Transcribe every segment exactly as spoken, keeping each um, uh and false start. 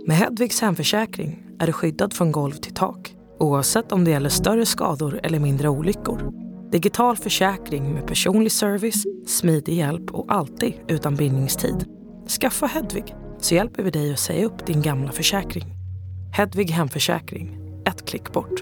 Med Hedvigs hemförsäkring är du skyddad från golv till tak, oavsett om det gäller större skador eller mindre olyckor. Digital försäkring med personlig service, smidig hjälp och alltid utan bindningstid. Skaffa Hedvig så hjälper vi dig att säga upp din gamla försäkring. Hedvig hemförsäkring, ett klick bort.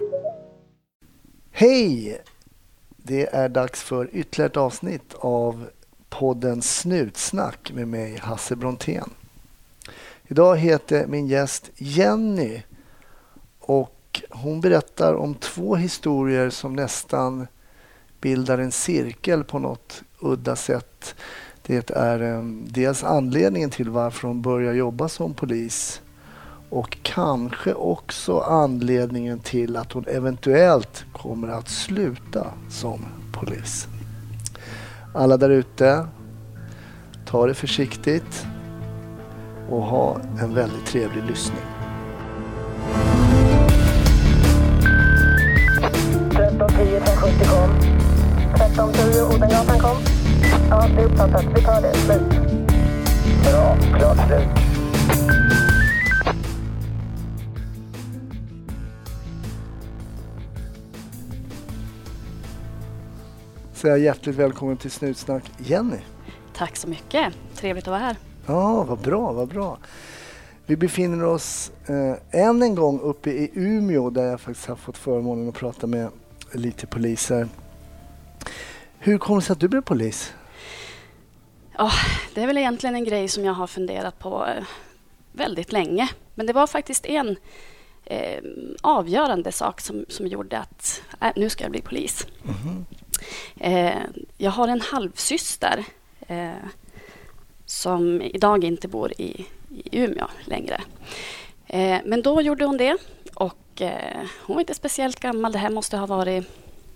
Hej! Det är dags för ytterligare ett avsnitt av podden Snutsnack med mig, Hasse Brontén. Idag heter min gäst Jenny och hon berättar om två historier som nästan bildar en cirkel på något udda sätt. Det är um, dels anledningen till varför hon börjar jobba som polis och kanske också anledningen till att hon eventuellt kommer att sluta som polis. Alla där ute, ta det försiktigt och ha en väldigt trevlig lyssning. tretton tio femhundrasjuttio kom. tretton tio Odengatan kom. Ja, det är uppfattat. Vi tar det. Slut. Bra. Klart slut. Så jag är hjärtligt välkommen till Snutsnack, Jenny. Tack så mycket. Trevligt att vara här. Ja, vad bra, vad bra. Vi befinner oss eh, än en gång uppe i Umeå där jag faktiskt har fått förmånen att prata med lite poliser. Hur kom det sig att du blev polis? Ja, det är väl egentligen en grej som jag har funderat på eh, väldigt länge. Men det var faktiskt en eh, avgörande sak som, som gjorde att äh, nu ska jag bli polis. Mm-hmm. Eh, jag har en halvsyster eh, som idag inte bor i, i Umeå längre. Eh, men då gjorde hon det och eh, hon var inte speciellt gammal. Det här måste ha varit...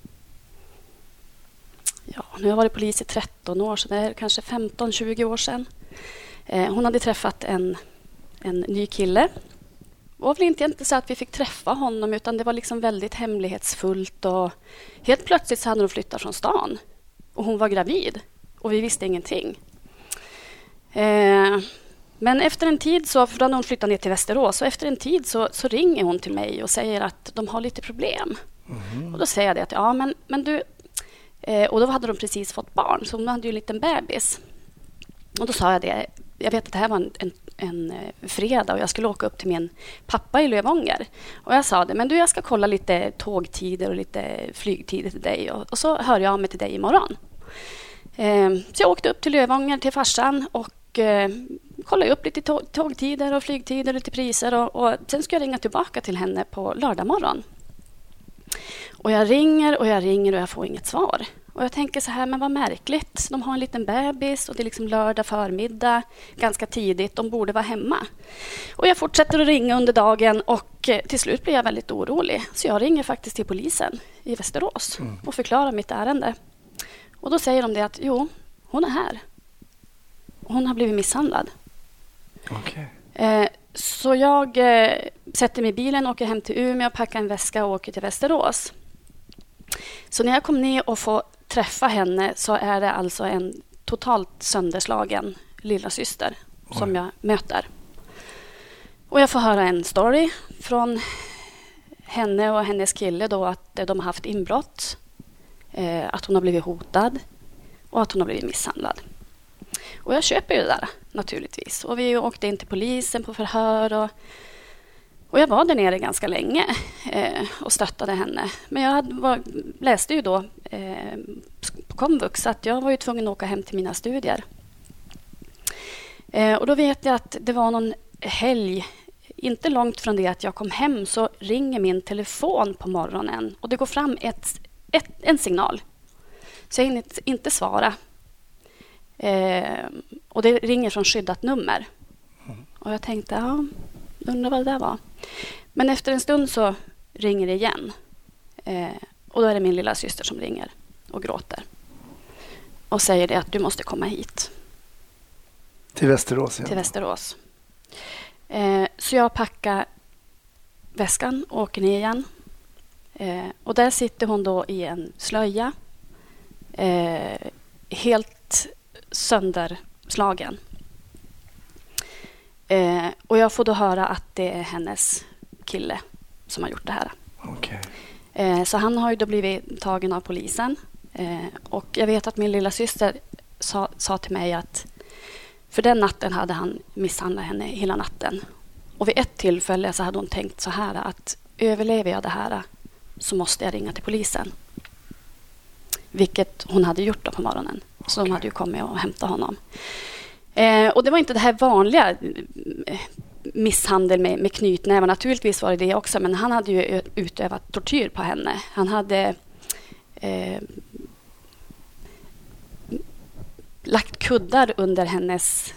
Ja, nu har jag varit polis i tretton år, så det är kanske femton tjugo år sedan. Eh, hon hade träffat en, en ny kille. Det var väl inte, inte så att vi fick träffa honom, utan det var liksom väldigt hemlighetsfullt. Och helt plötsligt så hade hon flyttat från stan. Och hon var gravid. Och vi visste ingenting. Eh, men efter en tid, så, för då hade hon flyttat ner till Västerås. Och efter en tid så, så ringer hon till mig och säger att de har lite problem. Mm. Och då säger jag det att, ja men, men du... Eh, och då hade de precis fått barn, så hon hade ju en liten bebis. Och då sa jag det, jag vet att det här var en, en, en fredag och jag skulle åka upp till min pappa i Lövånger. Och jag sa det, men du jag ska kolla lite tågtider och lite flygtider till dig. Och, och så hör jag av mig till dig imorgon. Eh, så jag åkte upp till Lövånger till farsan och eh, kollade upp lite tåg, tågtider och flygtider och lite priser. Och, och sen ska jag ringa tillbaka till henne på lördag morgon. Och jag ringer och jag ringer och jag får inget svar. Och jag tänker så här, men vad märkligt. De har en liten bebis och det är liksom lördag förmiddag, ganska tidigt. De borde vara hemma. Och jag fortsätter att ringa under dagen och till slut blir jag väldigt orolig. Så jag ringer faktiskt till polisen i Västerås mm. och förklarar mitt ärende. Och då säger de det att jo, hon är här. Hon har blivit misshandlad. Okej. Eh, Så jag eh, sätter mig i bilen, åker hem till Umeå, packar en väska och åker till Västerås. Så när jag kom ner och får träffa henne så är det alltså en totalt sönderslagen lilla syster som jag möter. Och jag får höra en story från henne och hennes kille då att de har haft inbrott, eh, att hon har blivit hotad och att hon har blivit misshandlad. Och jag köper ju det där naturligtvis. Och vi åkte in till polisen på förhör. Och, och jag var där nere ganska länge eh, och stöttade henne. Men jag hade, var, läste ju då eh, på komvux att jag var ju tvungen att åka hem till mina studier. Eh, och då vet jag att det var någon helg. Inte långt från det att jag kom hem så ringer min telefon på morgonen. Och det går fram ett, ett, en signal. Så jag hinner inte svara. Eh, och det ringer från skyddat nummer. Mm. Och jag tänkte, ja, undrar vad det där var. Men efter en stund så ringer det igen. Eh, och då är det min lilla syster som ringer och gråter. Och säger det att du måste komma hit. Till Västerås, ja. Till Västerås. Eh, så jag packar väskan och åker ner igen. Eh, och där sitter hon då i en slöja. Eh, helt sönderslagen. Eh, och jag får då höra att det är hennes kille som har gjort det här. Okay. Eh, så han har ju då blivit tagen av polisen. Eh, och jag vet att min lilla syster sa, sa till mig att för den natten hade han misshandlat henne hela natten. Och vid ett tillfälle så hade hon tänkt så här att överlever jag det här så måste jag ringa till polisen. Vilket hon hade gjort då på morgonen. Så okay. De hade ju kommit och hämtat honom. Eh, och det var inte det här vanliga eh, misshandel med, med knytnävar. Naturligtvis var det det också. Men han hade ju utövat tortyr på henne. Han hade eh, lagt kuddar under hennes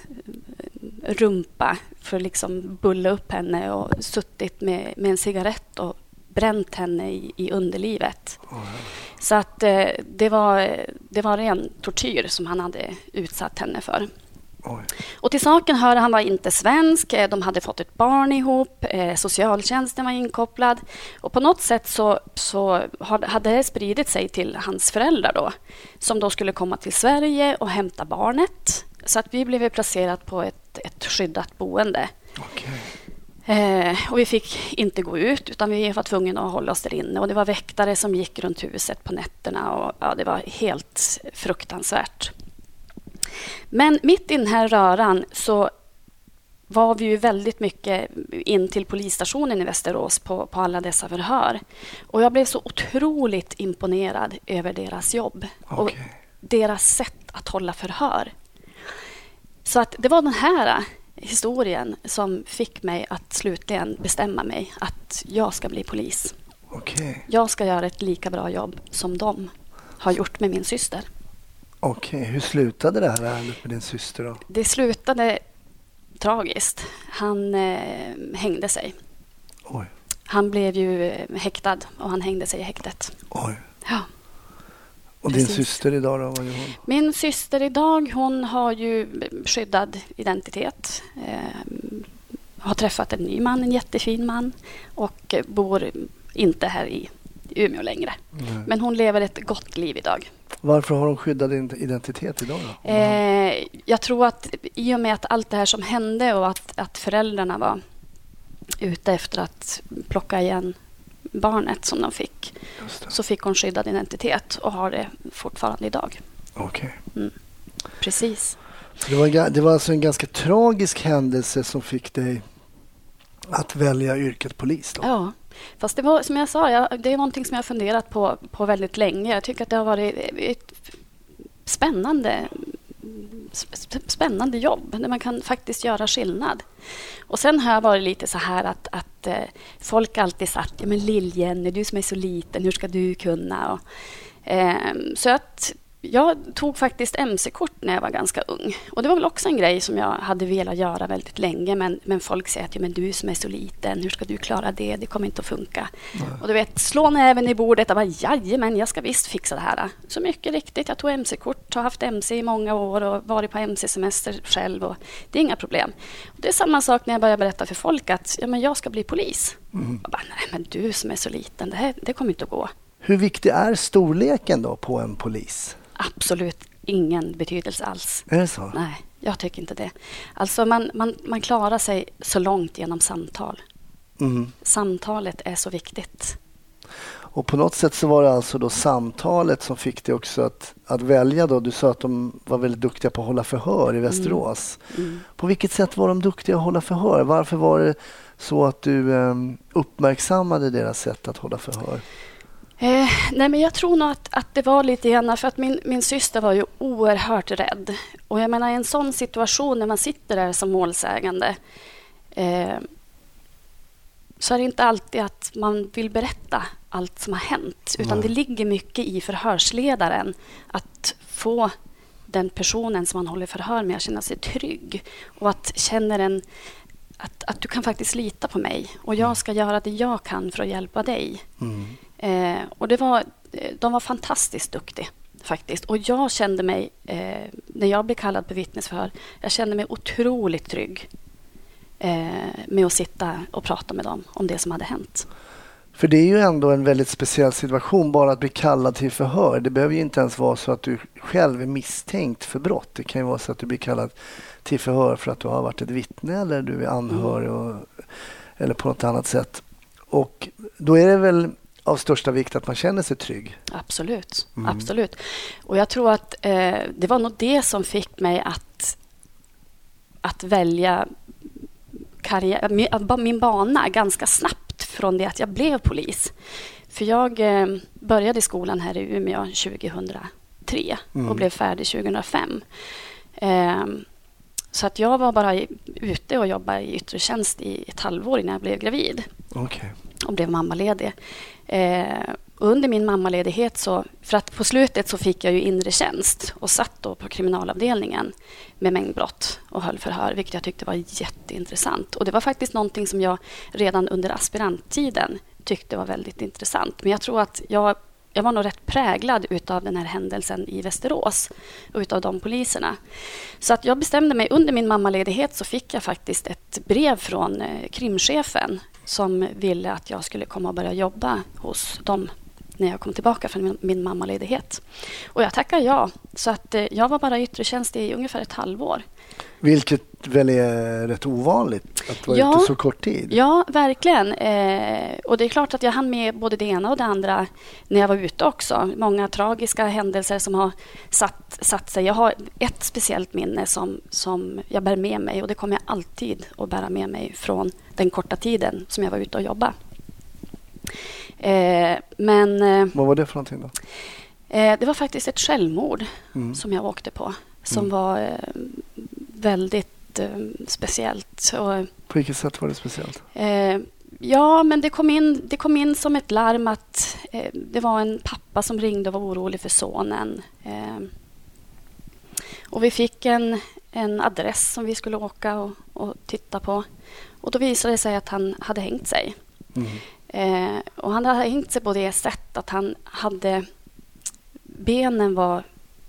rumpa för att liksom bulla upp henne och suttit med, med en cigarett och bränt henne i, i underlivet. Oh. Så att eh, det var det var ren tortyr som han hade utsatt henne för. Oj. Och till saken hör han var inte svensk, de hade fått ett barn ihop, eh, socialtjänsten var inkopplad och på något sätt så, så hade det spridit sig till hans föräldrar då, som då skulle komma till Sverige och hämta barnet. Så att vi blev placerat på ett, ett skyddat boende. Okay. Eh, och vi fick inte gå ut utan vi var tvungna att hålla oss där inne och det var väktare som gick runt huset på nätterna och ja, det var helt fruktansvärt. Men mitt i den här röran så var vi ju väldigt mycket in till polisstationen i Västerås på, på alla dessa förhör. Och jag blev så otroligt imponerad över deras jobb okay. och deras sätt att hålla förhör. Så att det var den här historien som fick mig att slutligen bestämma mig att jag ska bli polis. Okay. Jag ska göra ett lika bra jobb som de har gjort med min syster. Okej, okay. Hur slutade det här ärendet med din syster då? Det slutade tragiskt. Han eh, hängde sig. Oj. Han blev ju eh, häktad och han hängde sig i häktet. Oj. Ja. Och Precis. Din syster idag då? Vad gör hon? Min syster idag, hon har ju skyddad identitet. Eh, har träffat en ny man, en jättefin man. Och bor inte här i Umeå längre. Nej. Men hon lever ett gott liv idag. Varför har hon skyddad identitet idag då? Eh, jag tror att i och med att allt det här som hände och att, att föräldrarna var ute efter att plocka igen barnet som de fick, så fick hon skyddad identitet och har det fortfarande idag. Okej. Okay. Mm. Precis. Så det, var, det var alltså en ganska tragisk händelse som fick dig att välja yrket polis då? Ja. Fast det var, som jag sa, jag, det är någonting som jag har funderat på, på väldigt länge. Jag tycker att det har varit ett spännande, spännande jobb där man kan faktiskt göra skillnad. Och sen har jag varit lite så här att, att eh, folk alltid sagt, ja men Lill-Jenny, du som är så liten, hur ska du kunna? Och, eh, så att jag tog faktiskt M C-kort när jag var ganska ung. Och det var väl också en grej som jag hade velat göra väldigt länge. Men, men folk säger att ja, men du som är så liten, hur ska du klara det? Det kommer inte att funka. Nej. Och du vet, slå näven i bordet och bara, jajamän, jag ska visst fixa det här. Så mycket riktigt, jag tog M C-kort, har haft M C i många år och varit på M C-semester själv. Och det är inga problem. Och det är samma sak när jag börjar berätta för folk att ja, men jag ska bli polis. Mm. Och bara, nej men du som är så liten, det, här, det kommer inte att gå. Hur viktig är storleken då på en polis? Absolut ingen betydelse alls. Är det så? Nej, jag tycker inte det. Alltså man, man, man klarar sig så långt genom samtal. Mm. Samtalet är så viktigt. Och på något sätt så var det alltså då samtalet som fick dig också att, att välja då. Du sa att de var väldigt duktiga på att hålla förhör i Västerås. Mm. Mm. På vilket sätt var de duktiga att hålla förhör? Varför var det så att du eh, uppmärksammade deras sätt att hålla förhör? Eh, nej men jag tror nog att, att det var lite grann för att min, min syster var ju oerhört rädd. Och jag menar i en sån situation när man sitter där som målsägande eh, så är det inte alltid att man vill berätta allt som har hänt. Utan Nej. Det ligger mycket i förhörsledaren att få den personen som man håller förhör med att känna sig trygg. Och att känna en, att, att du kan faktiskt lita på mig. Och jag ska göra det jag kan för att hjälpa dig. Mm. Eh, och det var, de var fantastiskt duktiga faktiskt. Och jag kände mig, eh, när jag blev kallad på vittnesförhör, jag kände mig otroligt trygg eh, med att sitta och prata med dem om det som hade hänt. För det är ju ändå en väldigt speciell situation bara att bli kallad till förhör. Det behöver ju inte ens vara så att du själv är misstänkt för brott. Det kan ju vara så att du blir kallad till förhör för att du har varit ett vittne eller du är anhörig och, eller på något annat sätt. Och då är det väl av största vikt att man känner sig trygg. Absolut, Mm. absolut. Och jag tror att eh, det var nog det som fick mig att, att välja karriär, min, min bana ganska snabbt från det att jag blev polis. För jag eh, började skolan här i Umeå tjugohundratre Mm. och blev färdig tjugohundrafem. Eh, så att jag var bara i, ute och jobbade i yttre tjänst i ett halvår innan jag blev gravid. Okay. Och blev mammaledig. Eh, under min mammaledighet så, för att på slutet så fick jag ju inre tjänst och satt då på kriminalavdelningen med mängdbrott och höll förhör, vilket jag tyckte var jätteintressant. Och det var faktiskt någonting som jag redan under aspiranttiden tyckte var väldigt intressant. Men jag tror att jag, jag var nog rätt präglad utav den här händelsen i Västerås och utav de poliserna. Så att jag bestämde mig, under min mammaledighet så fick jag faktiskt ett brev från eh, krimchefen som ville att jag skulle komma och börja jobba hos dem när jag kom tillbaka från min, min mammaledighet. Och jag tackar ja. Så att eh, jag var bara i yttre tjänst i ungefär ett halvår. Vilket väl är rätt ovanligt att vara Ja, ute så kort tid. Ja, verkligen. Eh, och det är klart att jag hann med både det ena och det andra när jag var ute också. Många tragiska händelser som har satt, satt sig. Jag har ett speciellt minne som, som jag bär med mig och det kommer jag alltid att bära med mig från den korta tiden som jag var ute och jobbade. Eh, men, eh, Vad var det för någonting då? Eh, det var faktiskt ett självmord Mm. som jag åkte på. Som Mm. var eh, väldigt eh, speciellt. Och, På vilket sätt var det speciellt? eh, ja, men det kom, in, det kom in som ett larm att eh, det var en pappa som ringde och var orolig för sonen. Eh, och vi fick en, en adress som vi skulle åka och, och titta på. Och då visade det sig att han hade hängt sig. Mm. Eh, och han hade hängt sig på det sätt att han hade... Benen var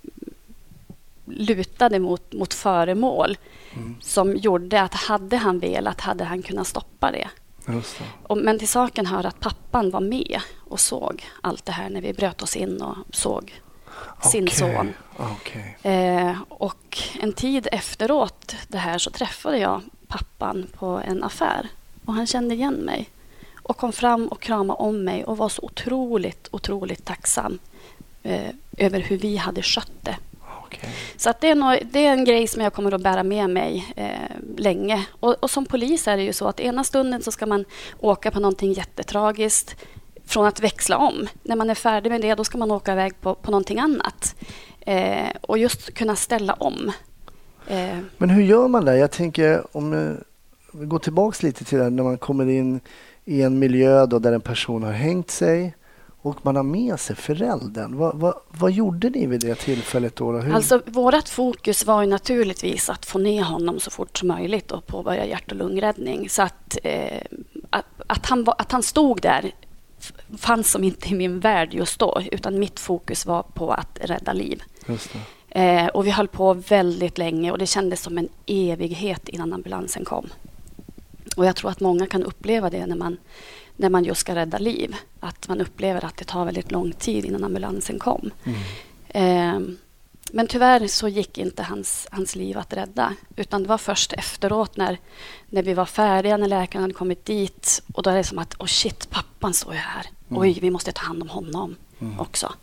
lutade mot, mot föremål Mm. som gjorde att hade han velat hade han kunnat stoppa det. Just det. Och, men till saken hör att pappan var med och såg allt det här när vi bröt oss in och såg sin Okej, son. okej. Eh, och en tid efteråt det här så träffade jag pappan på en affär och han kände igen mig och kom fram och kramade om mig och var så otroligt, otroligt tacksam eh, över hur vi hade skött det. Okej. Så att det, är nog, det är en grej som jag kommer att bära med mig eh, länge. Och, och som polis är det ju så att ena stunden så ska man åka på någonting jättetragiskt från att växla om. När man är färdig med det då ska man åka iväg på, på någonting annat. Eh, och just kunna ställa om. Eh, Men hur gör man det? Jag tänker om eh, vi går tillbaka lite till det när man kommer in i en miljö då där en person har hängt sig och man har med sig föräldern. Vad, vad, vad gjorde ni vid det tillfället då? Hur? Alltså vårt fokus var ju naturligtvis att få ner honom så fort som möjligt och påbörja hjärt- och lungräddning. Så att, eh, att, att, han var, att han stod där fanns som inte i min värld just då, utan mitt fokus var på att rädda liv. Just det. Eh, och vi höll på väldigt länge och det kändes som en evighet innan ambulansen kom. Och jag tror att många kan uppleva det när man, när man just ska rädda liv. Att man upplever att det tar väldigt lång tid innan ambulansen kom. Mm. Eh, men tyvärr så gick inte hans, hans liv att rädda. Utan det var först efteråt när, när vi var färdiga, när läkaren hade kommit dit. Och då är det som att, oh shit, pappan står ju här. Mm. Oj, vi måste ta hand om honom Mm. också.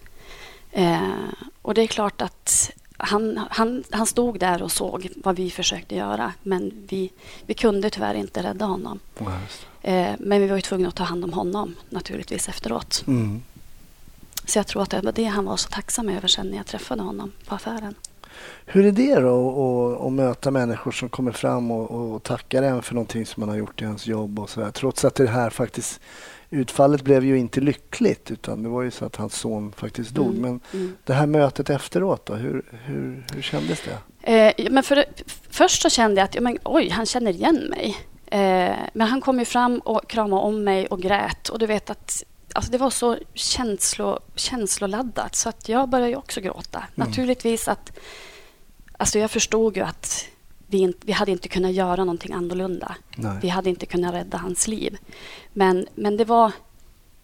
Eh, och det är klart att han, han, han stod där och såg vad vi försökte göra. Men vi, vi kunde tyvärr inte rädda honom. Ja, just det. Eh, men vi var ju tvungna att ta hand om honom naturligtvis efteråt. Mm. Så jag tror att det var det han var så tacksam över sen när jag träffade honom på affären. Hur är det då att, att möta människor som kommer fram och, och tackar en för någonting som man har gjort i hans jobb och så där. Trots att det här faktiskt, utfallet blev ju inte lyckligt utan det var ju så att hans son faktiskt dog. Mm, Men mm. det här mötet efteråt då, hur, hur, hur kändes det? Eh, men för, först så kände jag att ja, men, oj, han känner igen mig. Eh, men han kom ju fram och kramade om mig och grät. Och du vet att alltså, det var så känslo, känsloladdat så att jag började ju också gråta. Mm. Naturligtvis att alltså, jag förstod ju att vi, inte, vi hade inte kunnat göra någonting annorlunda. Nej. Vi hade inte kunnat rädda hans liv. Men, men det var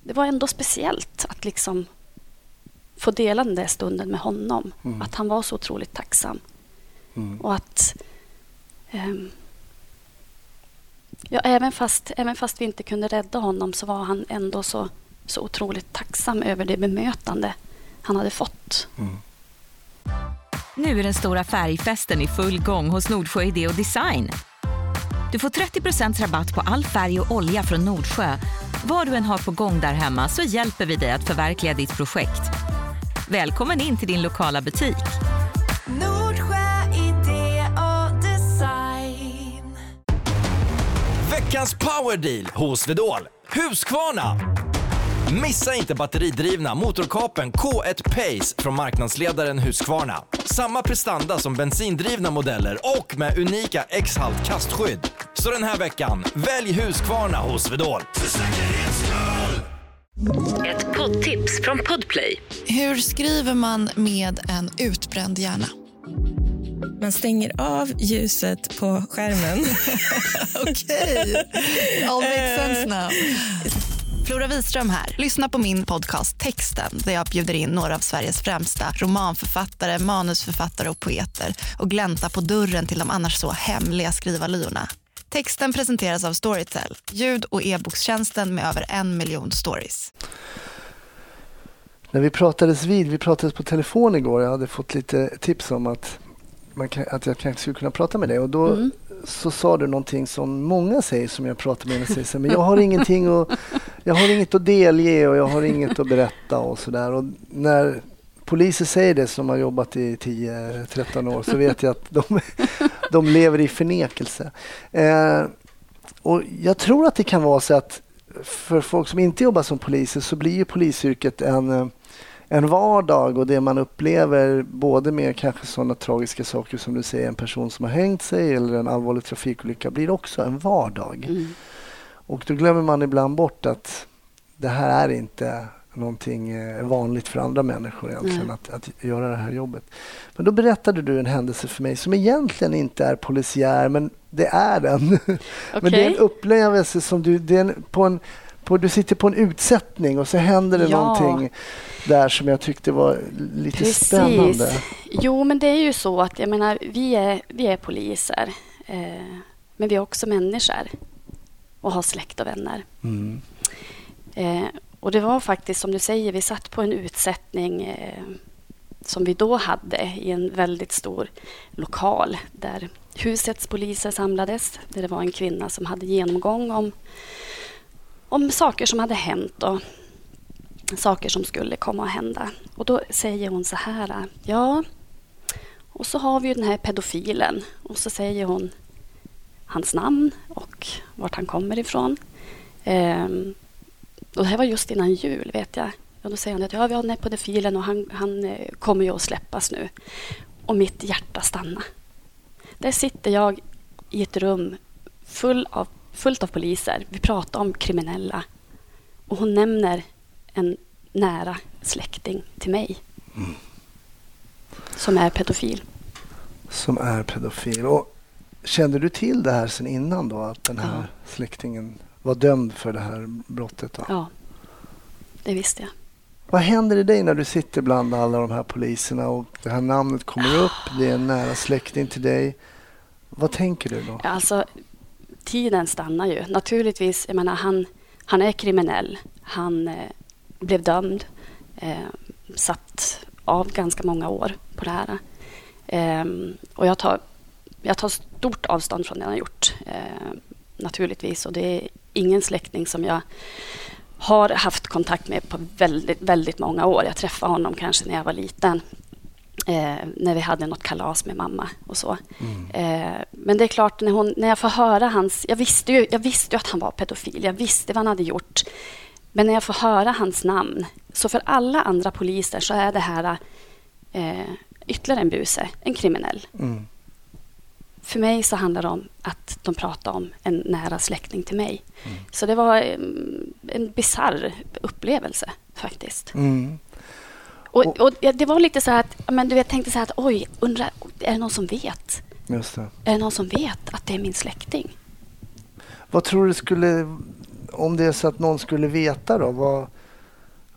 det var ändå speciellt att liksom få dela den där stunden med honom. Mm. Att han var så otroligt tacksam. Mm. Och att um, ja, även, fast, även fast vi inte kunde rädda honom så var han ändå så, så otroligt tacksam över det bemötande han hade fått. Mm. Nu är den stora färgfesten i full gång hos Nordsjö Idé och Design. Du får trettio procent rabatt på all färg och olja från Nordsjö. Vad du än har på gång där hemma så hjälper vi dig att förverkliga ditt projekt. Välkommen in till din lokala butik. Nordsjö Idé och Design. Veckans powerdeal hos Vedol. Husqvarna. Missa inte batteridrivna motorkapen K ett Pace från marknadsledaren Husqvarna. Samma prestanda som bensindrivna modeller och med unika X-halt kastskydd. Så den här veckan, välj Husqvarna hos Vedol. Ett poddtips från Podplay. Hur skriver man med en utbränd hjärna? Man stänger av ljuset på skärmen. Okej, all makes sense now. Flora Wiström här. Lyssna på min podcast Texten där jag bjuder in några av Sveriges främsta romanförfattare, manusförfattare och poeter och glänta på dörren till de annars så hemliga skrivarlyorna. Texten presenteras av Storytel, ljud- och e-bokstjänsten med över en miljon stories. När vi pratades vid, vi pratades på telefon igår, jag hade fått lite tips om att, man kan, att jag kanske skulle kunna prata med dig och då mm. så sa du någonting som många säger som jag pratar med och säger, men jag har ingenting att, jag har inget att delge och jag har inget att berätta och sådär. Och när poliser säger det som har jobbat i tio tretton år så vet jag att de, de lever i förnekelse. Eh, och jag tror att det kan vara så att för folk som inte jobbar som poliser så blir ju polisyrket en, en vardag och det man upplever både med kanske sådana tragiska saker som du säger, en person som har hängt sig eller en allvarlig trafikolycka blir också en vardag. Mm. Och då glömmer man ibland bort att det här är inte någonting vanligt för andra människor egentligen mm. att, att göra det här jobbet. Men då berättade du en händelse för mig som egentligen inte är polisiär, men det är den. Okay. Men det är en upplevelse som du, det är en, på en, på, du sitter på en utsättning och så händer det ja. någonting där som jag tyckte var lite Precis. spännande. Jo, men det är ju så att jag menar, vi är, vi är poliser, eh, men vi är också människor och har släkt och vänner. Mm. Eh, Och det var faktiskt, som du säger, vi satt på en utsättning eh, som vi då hade i en väldigt stor lokal där husets poliser samlades. Där det var en kvinna som hade genomgång om, om saker som hade hänt och saker som skulle komma att hända. Och då säger hon så här, ja, och så har vi ju den här pedofilen. Och så säger hon hans namn och vart han kommer ifrån. Eh, Och det här var just innan jul, vet jag. Och då säger han att ja, vi har den här pedofilen och han, han kommer ju att släppas nu. Och mitt hjärta stannar. Där sitter jag i ett rum full av, fullt av poliser. Vi pratar om kriminella. Och hon nämner en nära släkting till mig. Mm. Som är pedofil. Som är pedofil. Och kände du till det här sen innan då? Att den här ja. släktingen var dömd för det här brottet då? Ja, det visste jag. Vad händer i dig när du sitter bland alla de här poliserna och det här namnet kommer upp, det är en nära släkting till dig. Vad tänker du då? Ja, alltså, tiden stannar ju. Naturligtvis, jag menar, han, han är kriminell. Han eh, blev dömd. Eh, satt av ganska många år på det här. Eh, och jag tar, jag tar stort avstånd från det han har gjort. Eh, naturligtvis. Och det är ingen släkting som jag har haft kontakt med på väldigt, väldigt många år. Jag träffade honom kanske när jag var liten. Eh, när vi hade något kalas med mamma och så. Mm. Eh, men det är klart, när, hon, när jag får höra hans... Jag visste, ju, jag visste ju att han var pedofil. Jag visste vad han hade gjort. Men när jag får höra hans namn... Så för alla andra poliser så är det här eh, ytterligare en buse. En kriminell. Mm. För mig så handlar det om att de pratar om en nära släkting till mig. Mm. Så det var en, en bizarr upplevelse faktiskt. Mm. Och, och det var lite så här att men du vet, jag tänkte så här att oj, undrar, är det någon som vet? Just det. Är det någon som vet att det är min släkting? Vad tror du skulle, om det är så att någon skulle veta då, vad,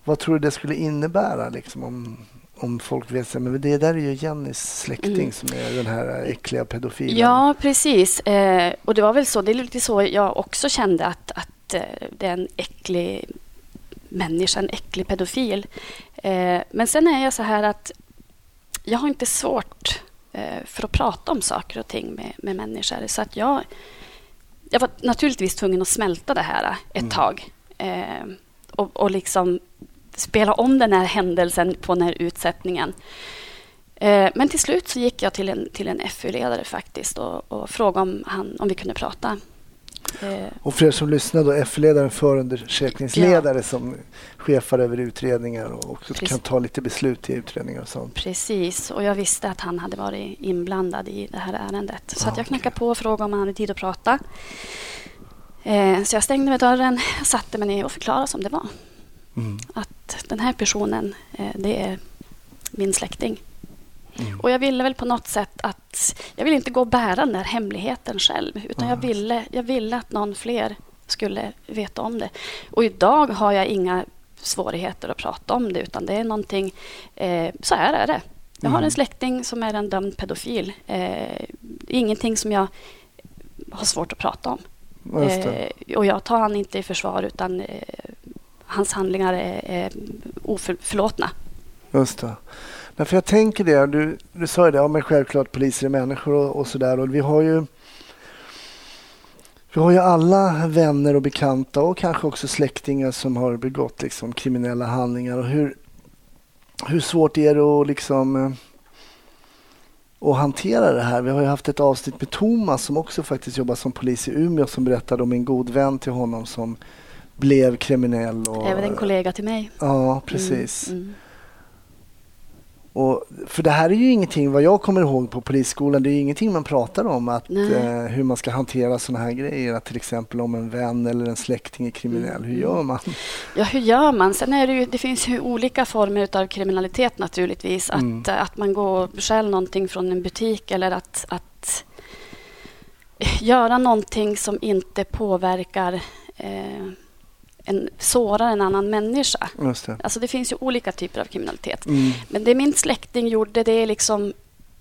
vad tror du det skulle innebära liksom, om, om folk vet sig, men det där är ju Jennys släkting mm. som är den här äckliga pedofilen. Ja, precis. Eh, och det var väl så, det är lite så jag också kände att, att eh, det är en äcklig människa, en äcklig pedofil. Eh, men sen är jag så här att jag har inte svårt eh, för att prata om saker och ting med, med människor. Så att jag, jag var naturligtvis tvungen att smälta det här ett mm. tag. Eh, och, och liksom spela om den här händelsen på den här utsättningen. Eh, men till slut så gick jag till en, till en F U-ledare faktiskt och, och frågade om, han, om vi kunde prata. Eh, och för er som lyssnar då, F U-ledaren förundersökningsledare ja. som chefar över utredningar och också Precis. kan ta lite beslut i utredningar och sånt. Precis, och jag visste att han hade varit inblandad i det här ärendet. Så ah, att jag knackade okay. på och frågade om han hade tid att prata. Eh, så jag stängde med dörren, satte mig ner och förklarade som det var. Mm. Att den här personen, eh, det är min släkting. Mm. Och jag ville väl på något sätt att jag ville inte gå och bära den där hemligheten själv, utan mm. jag ville jag ville att någon fler skulle veta om det. Och idag har jag inga svårigheter att prata om det, utan det är någonting eh, så här är det. Jag mm. har en släkting som är en dömd pedofil. Eh, ingenting som jag har svårt att prata om. Eh, och jag tar han inte i försvar, utan eh, hans handlingar är, är oförlåtna. Just det. Nej, för jag tänker det, du, du sa ju det, ja, men självklart poliser är människor och, och sådär. Och vi har ju vi har ju alla vänner och bekanta och kanske också släktingar som har begått liksom kriminella handlingar. Och hur, hur svårt är det att liksom att hantera det här? Vi har ju haft ett avsnitt med Thomas som också faktiskt jobbar som polis i Umeå, som berättade om en god vän till honom som blev kriminell. Och, även en kollega till mig. Ja, precis. Mm, mm. Och, för det här är ju ingenting, vad jag kommer ihåg på polisskolan, det är ju ingenting man pratar om, att, eh, hur man ska hantera såna här grejer, att till exempel om en vän eller en släkting är kriminell, mm. hur gör man? Ja, hur gör man? Sen är det ju, det finns ju olika former av kriminalitet naturligtvis, att, mm. att man går och stjäl någonting från en butik, eller att, att göra någonting som inte påverkar eh, en sårar en annan människa. Just det. Alltså det finns ju olika typer av kriminalitet. Mm. Men det min släkting gjorde, det är liksom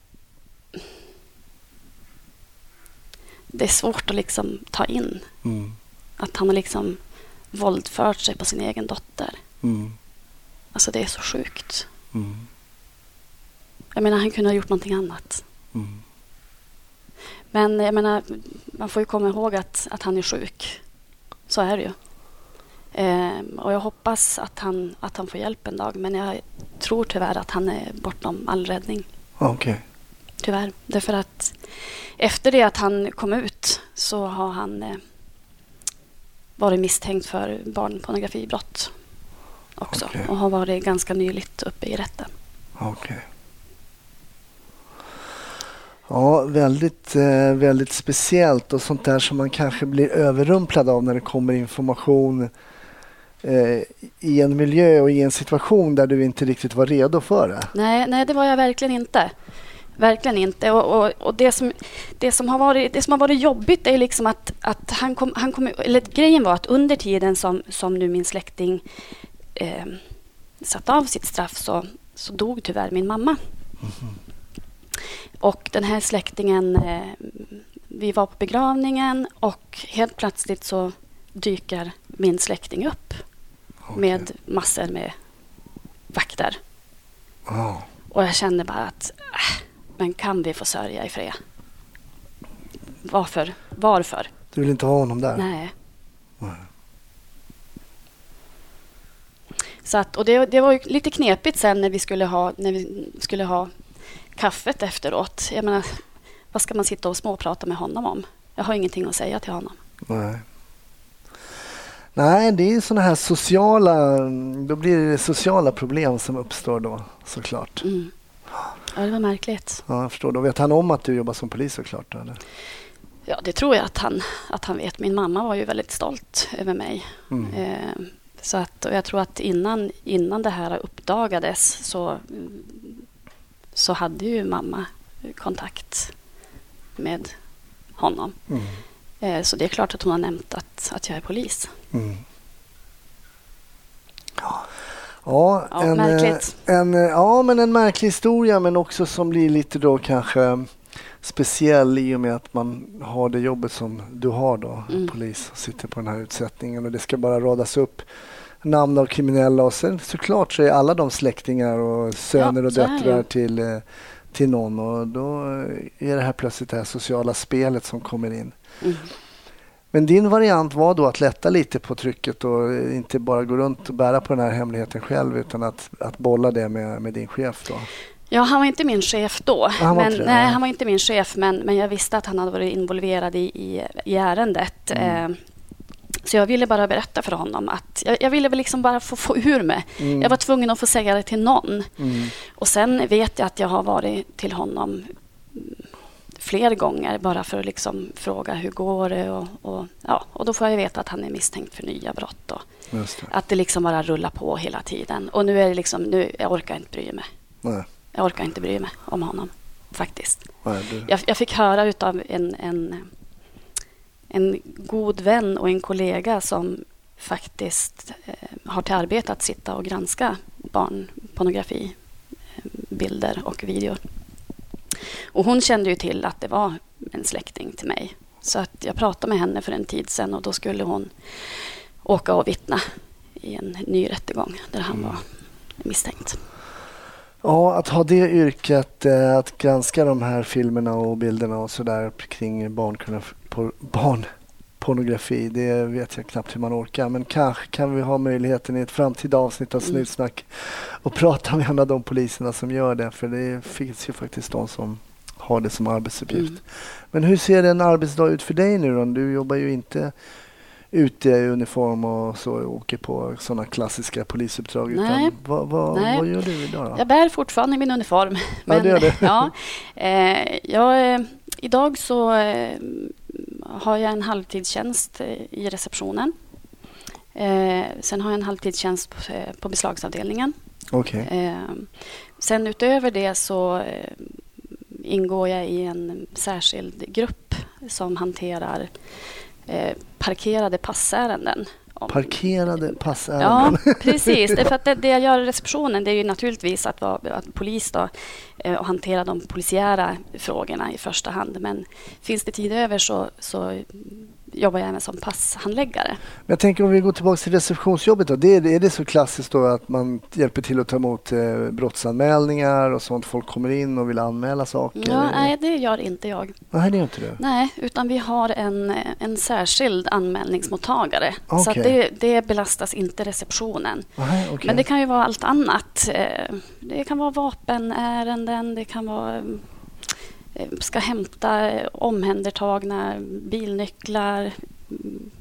det är svårt att liksom ta in. Mm. Att han har liksom våldfört sig på sin egen dotter. Mm. Alltså det är så sjukt. Mm. Jag menar, han kunde ha gjort någonting annat. Mm. Men jag menar, man får ju komma ihåg att, att han är sjuk. Så är det ju. Eh, och jag hoppas att han, att han får hjälp en dag. Men jag tror tyvärr att han är bortom all räddning. Okej. Okay. Tyvärr. Därför att efter det att han kom ut så har han eh, varit misstänkt för barnpornografibrott också. Okay. Och har varit ganska nyligt uppe i rätten. Okej. Okay. Ja, väldigt, eh, väldigt speciellt och sånt där som man kanske blir överrumplad av när det kommer information eh, i en miljö och i en situation där du inte riktigt var redo för det. Nej, nej det var jag verkligen inte. Verkligen inte. Och, och, och det, som, det, som har varit, det som har varit jobbigt är liksom att, att han kom, han kom... Eller grejen var att under tiden som, som nu min släkting eh, satt av sitt straff så, så dog tyvärr min mamma. Mm-hmm. Och den här släktingen, eh, vi var på begravningen och helt plötsligt så dyker min släkting upp. Okay. Med massor med vakter. Oh. Och jag kände bara att, äh, men kan vi få sörja i fred? Varför? Varför? Du vill inte ha honom där? Nej. Nej. Så att, och det, det var ju lite knepigt sen när vi skulle ha, när vi skulle ha kaffet efteråt. Jag menar, vad ska man sitta och småprata med honom om? Jag har ingenting att säga till honom. Nej. Nej, det är såna här sociala, då blir det sociala problem som uppstår då, såklart. Mm. Ja, det var märkligt. Ja, jag förstår. Då vet han om att du jobbar som polis såklart, eller? Ja, det tror jag att han, att han vet. Min mamma var ju väldigt stolt över mig. Mm. Eh, så att, och jag tror att innan, innan det här uppdagades så, så hade ju mamma kontakt med honom. Mm. Eh, så det är klart att hon har nämnt att, att jag är polis. Mm. Ja. Ja, Ja, en, märkligt. En, ja, men en märklig historia, men också som blir lite då kanske speciell i och med att man har det jobbet som du har då, Mm. polis, och sitter på den här utsättningen och det ska bara radas upp namn av kriminella och sen såklart så är alla de släktingar och söner Ja, och så är döttrar det. till, eh, till någon och då är det här plötsligt det här sociala spelet som kommer in. Mm. Men din variant var då att lätta lite på trycket och inte bara gå runt och bära på den här hemligheten själv utan att, att bolla det med, med din chef då. Ja, han var inte min chef då. Han var men, inte det, nej, ja. han var inte min chef, men, men jag visste att han hade varit involverad i, i, i ärendet. Mm. Eh, så jag ville bara berätta för honom att jag, jag ville väl liksom bara få, få ur mig. Mm. Jag var tvungen att få säga det till någon. Mm. Och sen vet jag att jag har varit till honom fler gånger bara för att liksom fråga hur går det och, och, ja, och då får jag veta att han är misstänkt för nya brott och Just det. att det liksom bara rullar på hela tiden. Och nu är det liksom, nu, jag orkar inte bry mig. Nej. Jag orkar inte bry mig om honom faktiskt. Nej, du. Jag, jag fick höra utav en, en, en god vän och en kollega som faktiskt eh, har till arbete att sitta och granska barnpornografi, eh, bilder och videor. Och hon kände ju till att det var en släkting till mig. Så att jag pratade med henne för en tid sedan och då skulle hon åka och vittna i en ny rättegång där han var misstänkt. Ja, att ha det yrket, eh, att granska de här filmerna och bilderna och sådär kring barnpornografi, barnpornografi, det vet jag knappt hur man orkar. Men kanske kan vi ha möjligheten i ett framtida avsnitt av Snutsnack och prata med en av de poliserna som gör det. För det finns ju faktiskt de som har det som arbetsuppgift. Mm. Men hur ser en arbetsdag ut för dig nu då? Du jobbar ju inte ute i uniform och så och åker på sådana klassiska polisuppdrag. Nej. Utan vad, vad, Nej. vad gör du idag då? Jag bär fortfarande min uniform. Ja, det gör det. ja, eh, jag, eh, idag så eh, har jag en halvtidstjänst eh, i receptionen. Eh, sen har jag en halvtidstjänst på, eh, på beslagsavdelningen. Okej. Eh, sen utöver det så eh, ingår jag i en särskild grupp som hanterar eh, parkerade passärenden. Om- Parkerade passärenden. Ja, precis. Det är för att det, det jag gör i receptionen det är ju naturligtvis att vara att polis då, eh, och hantera de polisiära frågorna i första hand. Men finns det tid över så, så jobbar jag även som passhandläggare. Men jag tänker om vi går tillbaka till receptionsjobbet då. Det är, är det så klassiskt då att man hjälper till att ta emot eh, brottsanmälningar och sånt? Folk kommer in och vill anmäla saker? Ja, nej, det gör inte jag. Nej, det är inte det. Nej, utan vi har en, en särskild anmälningsmottagare. Okej. Så att det, det belastas inte receptionen. Nej, okej. Men det kan ju vara allt annat. Eh, Det kan vara vapenärenden, det kan vara eh, ska hämta eh, omhändertagna bilnycklar, mm,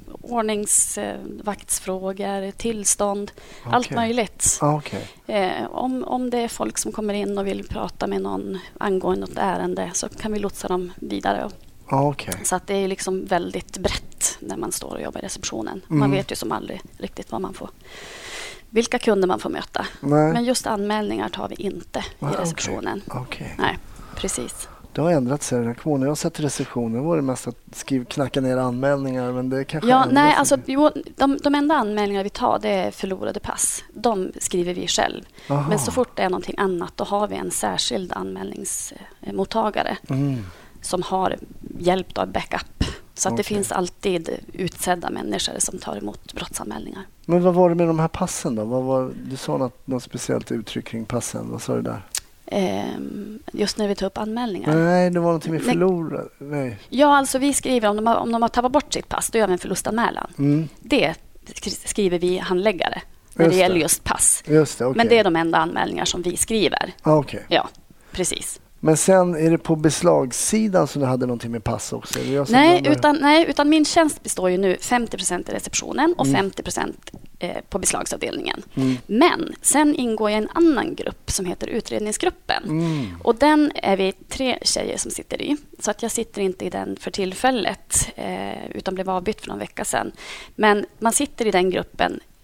ordningsvaktsfrågor, tillstånd, allt Okej. möjligt. Ah, okej. Eh, om, om det är folk som kommer in och vill prata med någon angående något ärende så kan vi lotsa dem vidare. Ah, okej. Så att det är liksom väldigt brett när man står och jobbar i receptionen. Man Mm. vet ju som aldrig riktigt vad man får, vilka kunder man får möta. Nej. Men just anmälningar tar vi inte Ah, i receptionen. Okej. Okej. Nej, precis. Det har ändrat sig. Jag kommer ihåg när jag satt i receptionen var det mest att skriva, knacka ner anmälningar. Men det kanske Ja, ändras nej, lite. alltså, jo, de, de enda anmälningar vi tar det är förlorade pass. De skriver vi själv. Aha. Men så fort det är någonting annat då har vi en särskild anmälningsmottagare Mm. som har hjälp av backup. Så att det Okej. finns alltid utsedda människor som tar emot brottsanmälningar. Men vad var det med de här passen då? Vad var, du sa något, något speciellt uttryck kring passen. Vad sa du där? Ehm, just när vi tar upp anmälningar. Nej, det var någonting med Nej. förlorade. Nej. Ja, alltså vi skriver om de har, om de har tappat bort sitt pass, då gör vi en förlustanmälan. Mm. Det sk- skriver vi handläggare när Just det gäller det. just pass. Just det, okej. Men det är de enda anmälningar som vi skriver. Ah, okej. Ja, precis. Men sen är det på beslagssidan som du hade någonting med pass också? Är det jag som Nej blandar? utan, nej, utan min tjänst består ju nu femtio procent i receptionen och Mm. femtio procent eh, på beslagsavdelningen. Mm. Men sen ingår jag i en annan grupp som heter utredningsgruppen. Mm. Och den är vi tre tjejer som sitter i. Så att jag sitter inte i den för tillfället eh, utan blev avbytt för någon vecka sedan. Men man sitter i den gruppen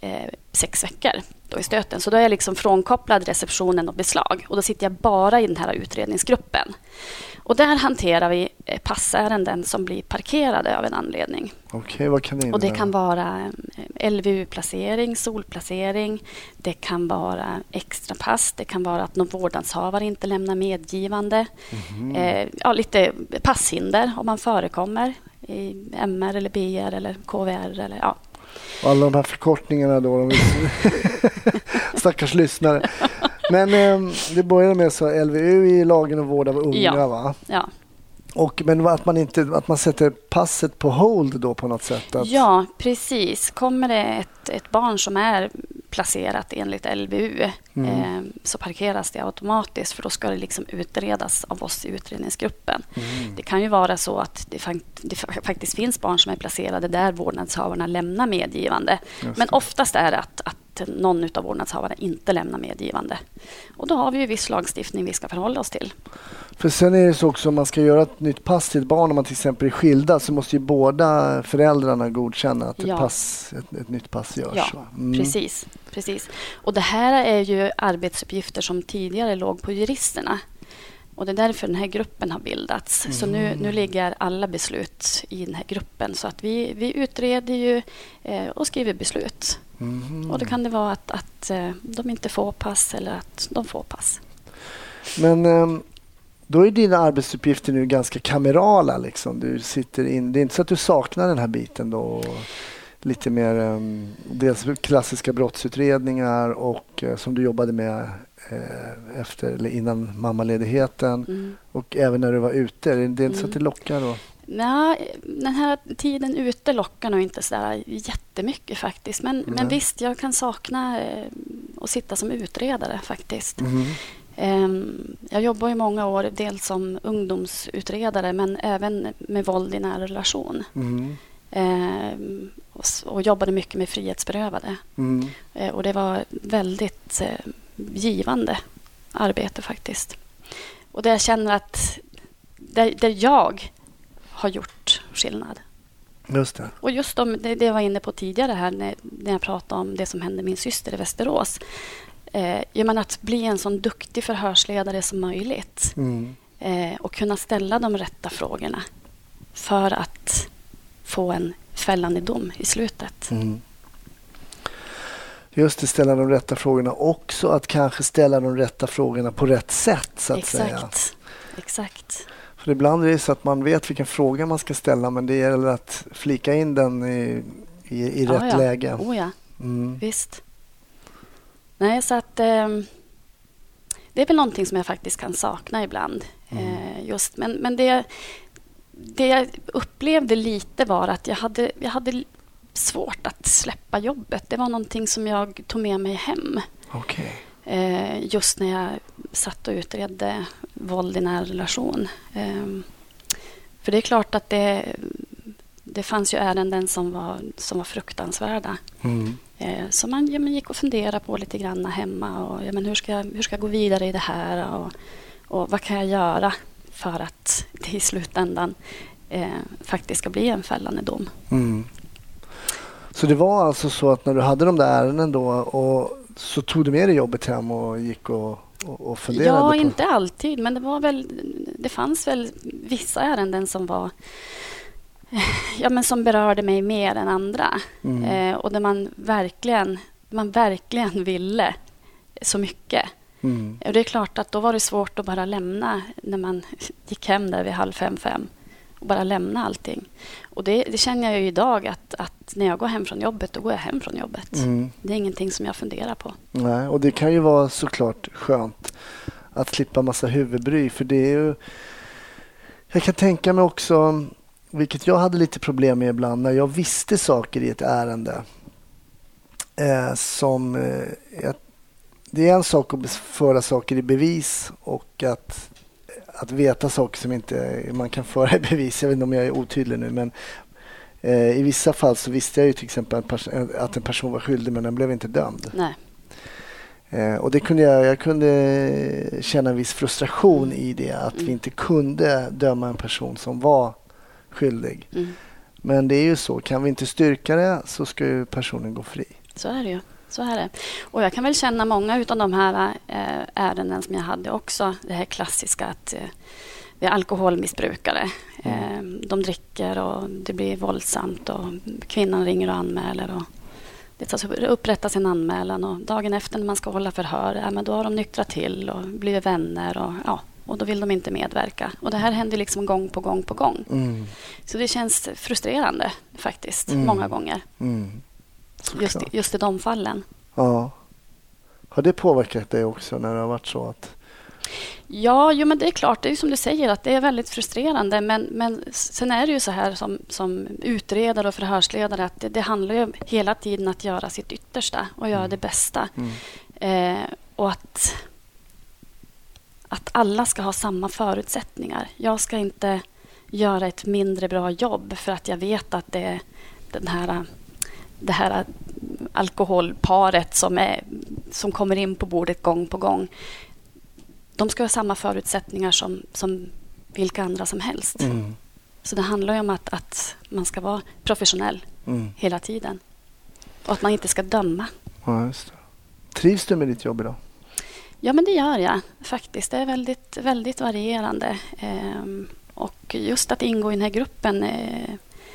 eh, sex veckor då i stöten. Så då är jag liksom frånkopplad receptionen och beslag. Och då sitter jag bara i den här utredningsgruppen. Och där hanterar vi passärenden som blir parkerade av en anledning. Okej, vad kan det innebära? Och det kan vara L V U-placering, solplacering. Det kan vara extra pass. Det kan vara att någon vårdnadshavare inte lämnar medgivande. Mm. Eh, ja, lite passhinder om man förekommer i M R eller B R eller K V R. Eller, ja. Och alla de här förkortningarna då. De stackars lyssnare. Men eh, det började med så L V U i lagen om vård av unga, ja. va? Ja. Och, men att man, inte, att man sätter passet på hold då på något sätt? Att... Ja, precis. Kommer det ett, ett barn som är placerat enligt L V U mm. eh, så parkeras det automatiskt, för då ska det liksom utredas av oss i utredningsgruppen. Mm. Det kan ju vara så att det, fakt- det faktiskt finns barn som är placerade där vårdnadshavarna lämnar medgivande. Men oftast är det att, att någon av vårdnadshavarna inte lämnar medgivande. Och då har vi ju viss lagstiftning vi ska förhålla oss till. För sen är det så också, om man ska göra ett nytt pass till ett barn, om man till exempel är skilda, så måste ju båda föräldrarna godkänna att ja. ett, pass, ett, ett nytt pass görs. Ja, mm. precis, precis. Och det här är ju arbetsuppgifter som tidigare låg på juristerna. Och det är därför den här gruppen har bildats. Mm. Så nu, nu ligger alla beslut i den här gruppen. Så att vi, vi utreder ju eh, och skriver beslut. Mm. Och då kan det vara att, att eh, de inte får pass eller att de får pass. Men eh, då är dina arbetsuppgifter nu ganska kamerala. Liksom. Du sitter in, det är inte så att du saknar den här biten då? Lite mer eh, dels klassiska brottsutredningar och eh, som du jobbade med efter eller innan mammaledigheten mm. och även när du var ute. Det är inte mm. så att det lockar då? Nej, den här tiden ute lockar nog inte så där jättemycket faktiskt. Men, mm. men visst, jag kan sakna eh, att sitta som utredare faktiskt. Mm. Eh, jag jobbar i många år dels som ungdomsutredare men även med våld i nära relation. Mm. Eh, och, och jobbade mycket med frihetsberövade. Mm. Eh, och det var väldigt eh, givande arbete faktiskt. Och där jag känner att där, där jag har gjort skillnad. Just det. Och just om, det, det jag var inne på tidigare här när, när jag pratade om det som hände min syster i Västerås. Eh, jag menar att bli en sån duktig förhörsledare som möjligt. Mm. Eh, och kunna ställa de rätta frågorna för att få en fällande dom i slutet. Mm. Just det, ställa de rätta frågorna. Också att kanske ställa de rätta frågorna på rätt sätt, så att Exakt. säga. Exakt. För ibland är det så att man vet vilken fråga man ska ställa, men det gäller att flika in den i, i, i rätt ja, ja. läge. Oh, ja. Mm. Visst. Nej, så att eh, det är väl någonting som jag faktiskt kan sakna ibland. Mm. Eh, just, men men det, det jag upplevde lite var att jag hade, jag hade svårt att släppa jobbet. Det var någonting som jag tog med mig hem. Okay. Eh, just när jag satt och utredde våld i nära relation. Eh, för det är klart att det, det fanns ju ärenden som var, som var fruktansvärda. Mm. Eh, så man, ja, man gick och funderade på lite grann hemma. Och, ja, men hur, ska jag, hur ska jag gå vidare i det här? Och, och vad kan jag göra för att det i slutändan eh, faktiskt ska bli en fällande dom? Mm. Så det var alltså så att när du hade de där ärenden då, och så tog du med dig jobbet hem och gick och, och, och funderade? Ja, på... inte alltid, men det var väl, det fanns väl vissa ärenden som var ja, men som berörde mig mer än andra. Mm. Eh, och där man verkligen, man verkligen ville så mycket. Mm. Och det är klart att då var det svårt att bara lämna när man gick hem där vid halv fem, fem. Och bara lämna allting. Och det, det känner jag ju idag att, att när jag går hem från jobbet, då går jag hem från jobbet. Mm. Det är ingenting som jag funderar på. Nej, och det kan ju vara såklart skönt att slippa massa huvudbry. För det är ju... Jag kan tänka mig också, vilket jag hade lite problem med ibland, när jag visste saker i ett ärende. Eh, som... Eh, det är en sak att föra saker i bevis och att... att veta saker som inte man kan föra i bevis. Jag vet inte om jag är otydlig nu, men eh, i vissa fall så visste jag ju till exempel att, pers- att en person var skyldig, men den blev inte dömd. Nej. Eh, och det kunde jag, jag kunde känna en viss frustration mm. i det, att mm. vi inte kunde döma en person som var skyldig. Mm. Men det är ju så, kan vi inte styrka det så ska ju personen gå fri. Så är det ju. Så är det. Och jag kan väl känna många utav de här eh, ärenden som jag hade också. Det här klassiska att eh, det är alkoholmissbrukare. Eh, de dricker och det blir våldsamt och kvinnan ringer och anmäler. Och det alltså, upprättas en anmälan och dagen efter när man ska hålla förhör, ja, men då har de nyktrat till och blivit vänner och, ja, och då vill de inte medverka. Och det här händer liksom gång på gång på gång. Mm. Så det känns frustrerande faktiskt, mm. många gånger. Mm. Just, just i de fallen. Ja. Har det påverkat dig också när det har varit så att... Ja, jo, men det är klart, det är som du säger att det är väldigt frustrerande. Men, men sen är det ju så här som, som utredare och förhörsledare att det, det handlar ju hela tiden att göra sitt yttersta och göra mm. det bästa. Mm. Eh, och att, att alla ska ha samma förutsättningar. Jag ska inte göra ett mindre bra jobb för att jag vet att det är den här... det här alkoholparet som, är, som kommer in på bordet gång på gång. De ska ha samma förutsättningar som, som vilka andra som helst. Mm. Så det handlar ju om att, att man ska vara professionell mm. hela tiden. Och att man inte ska döma. Ja, just det. Trivs du med ditt jobb idag? Ja, men det gör jag faktiskt. Det är väldigt, väldigt varierande. Ehm, och just att ingå i den här gruppen eh,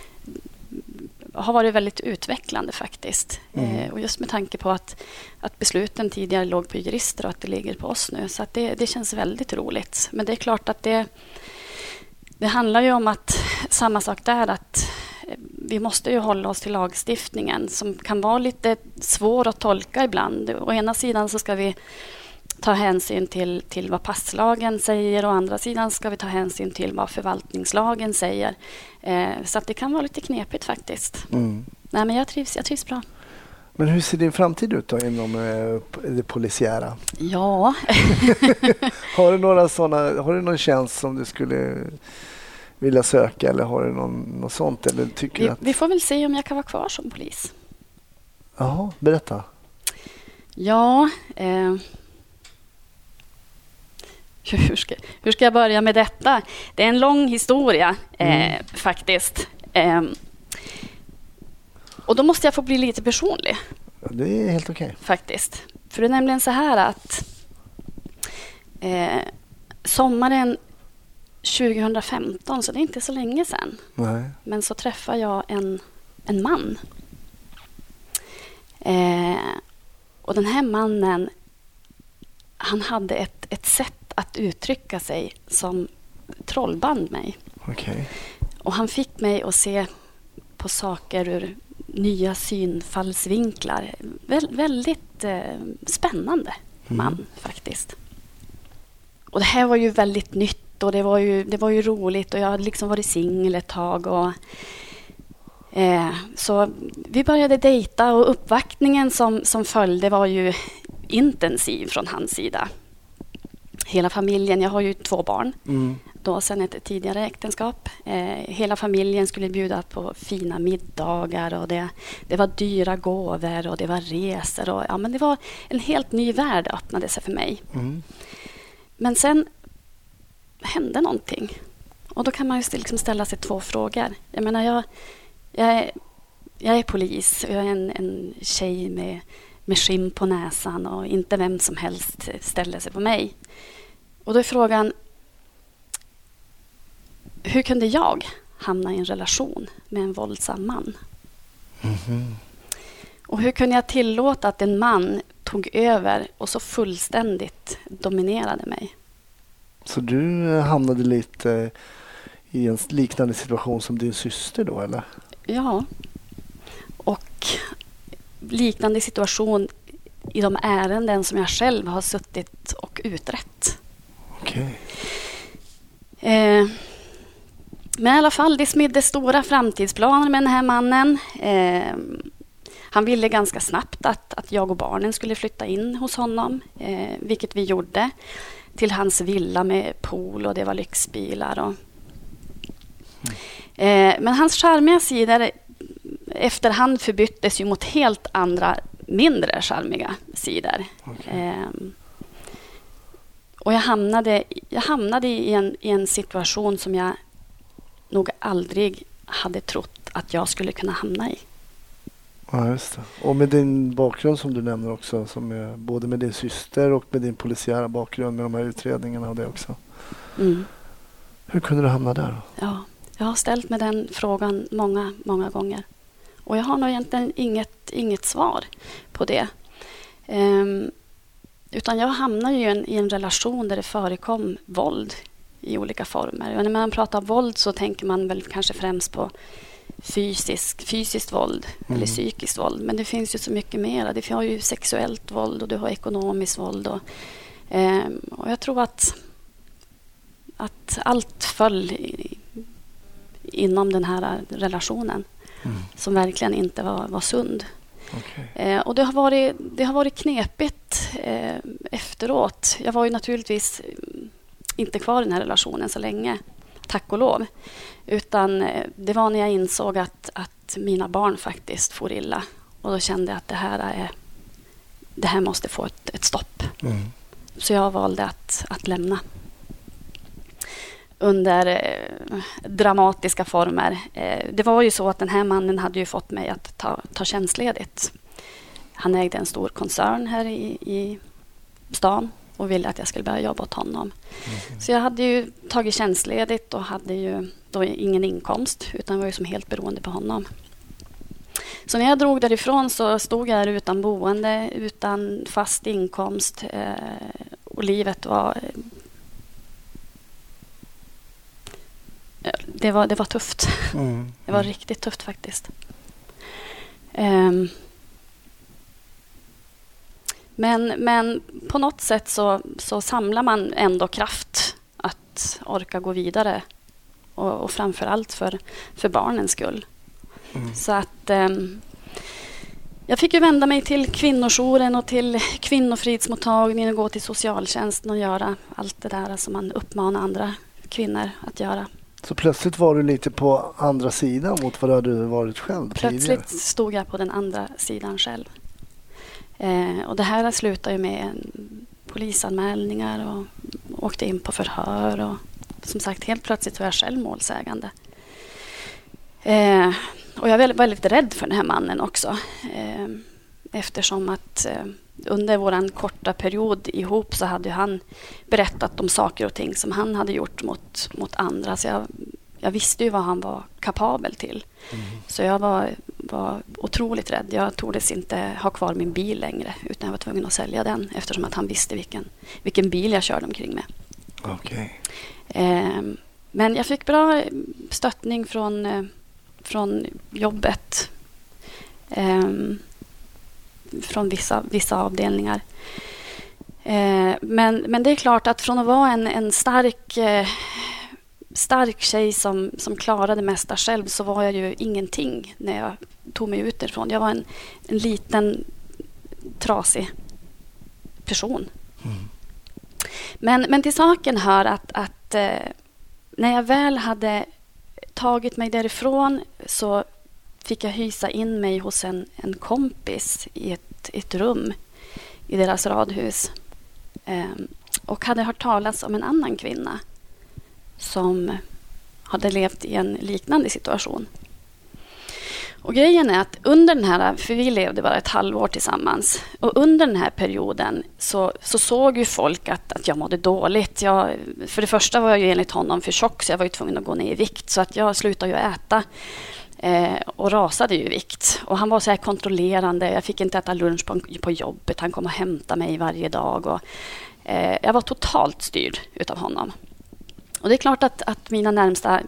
har varit väldigt utvecklande faktiskt. Mm. Eh, och just med tanke på att, att besluten tidigare låg på jurister och att det ligger på oss nu. Så att det, det känns väldigt roligt. Men det är klart att det, det handlar ju om att samma sak där, att vi måste ju hålla oss till lagstiftningen som kan vara lite svår att tolka ibland. Å ena sidan så ska vi ta hänsyn till, till vad passlagen säger och å andra sidan ska vi ta hänsyn till vad förvaltningslagen säger. Eh, så att det kan vara lite knepigt faktiskt. Mm. Nej, men jag trivs, jag trivs bra. Men hur ser din framtid ut då inom eh, det polisiära? Ja. har du några såna, har du någon tjänst som du skulle vilja söka eller har du någon, något sånt? Eller tycker vi, att... vi får väl se om jag kan vara kvar som polis. Jaha, berätta. Ja, eh, Hur ska, hur ska jag börja med detta? Det är en lång historia eh, mm. faktiskt. Eh, och då måste jag få bli lite personlig. Ja, det är helt okej. Faktiskt. För det är nämligen så här att eh, sommaren tjugohundrafemton, så det är inte så länge sedan. Nej. Men så träffade jag en, en man. Eh, och den här mannen, han hade ett, ett sätt att uttrycka sig som trollband mig. Okay. Och han fick mig att se på saker ur nya synfallsvinklar. Vä- väldigt eh, spännande man mm. faktiskt. Och det här var ju väldigt nytt och det var ju, det var ju roligt och jag hade liksom varit singel ett tag och eh, så vi började dejta och uppvaktningen som, som följde var ju intensiv från hans sida. Hela familjen, jag har ju två barn, mm. då sen ett tidigare äktenskap. Eh, hela familjen skulle bjuda på fina middagar och det, det var dyra gåvor och det var resor. Och, ja, men det var en helt ny värld öppnade sig för mig. Mm. Men sen hände någonting. Och då kan man ju liksom ställa sig två frågor. Jag menar, jag, jag, är, jag är polis och jag är en, en tjej med, med skinn på näsan och inte vem som helst ställer sig på mig. Och då är frågan, hur kunde jag hamna i en relation med en våldsam man? Mm-hmm. Och hur kunde jag tillåta att en man tog över och så fullständigt dominerade mig? Så du hamnade lite i en liknande situation som din syster då, eller? Ja, och liknande situation i de ärenden som jag själv har suttit och utrett. Okej. Eh, men i alla fall, det smidde stora framtidsplaner med den här mannen. Eh, han ville ganska snabbt att, att jag och barnen skulle flytta in hos honom, eh, vilket vi gjorde. Till hans villa med pool och det var lyxbilar. Och, eh, men hans charmiga sidor efterhand förbyttes ju mot helt andra, mindre charmiga sidor. Okay. Eh, och jag hamnade, jag hamnade i, en, i en situation som jag nog aldrig hade trott att jag skulle kunna hamna i. Ja, just det. Och med din bakgrund som du nämner också, som är både med din syster och med din polisiära bakgrund med de här utredningarna och det också. Mm. Hur kunde du hamna där då? Ja, jag har ställt mig den frågan många, många gånger. Och jag har nog egentligen inget, inget svar på det. Um, utan jag hamnar ju i en, i en relation där det förekom våld i olika former. Och när man pratar om våld så tänker man väl kanske främst på fysisk, fysiskt våld mm. eller psykiskt våld. Men det finns ju så mycket mer. Det har ju sexuellt våld och du har ekonomiskt våld. Och, um, och jag tror att, att allt föll i, inom den här relationen. Mm. Som verkligen inte var, var sund. Okay. Eh, och det har varit, det har varit knepigt eh, efteråt. Jag var ju naturligtvis inte kvar i den här relationen så länge, tack och lov. Utan eh, det var när jag insåg att, att mina barn faktiskt får illa. Och då kände jag att det här, är, det här måste få ett, ett stopp. Mm. Så jag valde att, att lämna. Under eh, dramatiska former. Eh, det var ju så att den här mannen hade ju fått mig att ta, ta tjänstledigt. Han ägde en stor koncern här i, i stan och ville att jag skulle börja jobba åt honom. Mm. Så jag hade ju tagit tjänstledigt och hade ju då ingen inkomst utan var ju som helt beroende på honom. Så när jag drog därifrån så stod jag utan boende, utan fast inkomst eh, och livet var... Det var, det var tufft. Mm. Det var riktigt tufft faktiskt. Um, men, men på något sätt så, så samlar man ändå kraft att orka gå vidare. Och, och framförallt för, för barnens skull. Mm. Så att um, jag fick ju vända mig till kvinnojouren och till kvinnofridsmottagningen och gå till socialtjänsten och göra allt det där som man uppmanar andra kvinnor att göra. Så plötsligt var du lite på andra sidan mot vad du hade varit själv Plötsligt tidigare. stod jag på den andra sidan själv. Eh, och det här slutade ju med polisanmälningar och åkte in på förhör. Och som sagt, helt plötsligt var jag själv målsägande. Eh, och jag var väldigt, väldigt rädd för den här mannen också. Eh, eftersom att eh, under våran korta period ihop så hade han berättat om saker och ting som han hade gjort mot, mot andra. Så jag, jag visste ju vad han var kapabel till. Mm. Så jag var, var otroligt rädd. Jag tordes inte ha kvar min bil längre utan jag var tvungen att sälja den eftersom att han visste vilken, vilken bil jag körde omkring med. Okay. Eh, men jag fick bra stöttning från, eh, från jobbet. Eh, från vissa, vissa avdelningar. Eh, men, men det är klart att från att vara en, en stark, eh, stark tjej som, som klarade det mesta själv så var jag ju ingenting när jag tog mig ut därifrån. Jag var en, en liten trasig person. Mm. Men, men till saken hör att, att eh, när jag väl hade tagit mig därifrån så fick jag hysa in mig hos en, en kompis i ett, ett rum i deras radhus. Ehm, och hade hört talas om en annan kvinna som hade levt i en liknande situation. Och grejen är att under den här, för vi levde bara ett halvår tillsammans, och under den här perioden så, så såg ju folk att, att jag mådde dåligt. Jag, för det första var jag ju enligt honom för tjock så jag var ju tvungen att gå ner i vikt så att jag slutade ju äta. Eh, och rasade ju i vikt. Och han var så här kontrollerande. Jag fick inte äta lunch på, på jobbet. Han kom och hämtade mig varje dag. Och, eh, jag var totalt styrd utav honom. Och det är klart att, att mina närmsta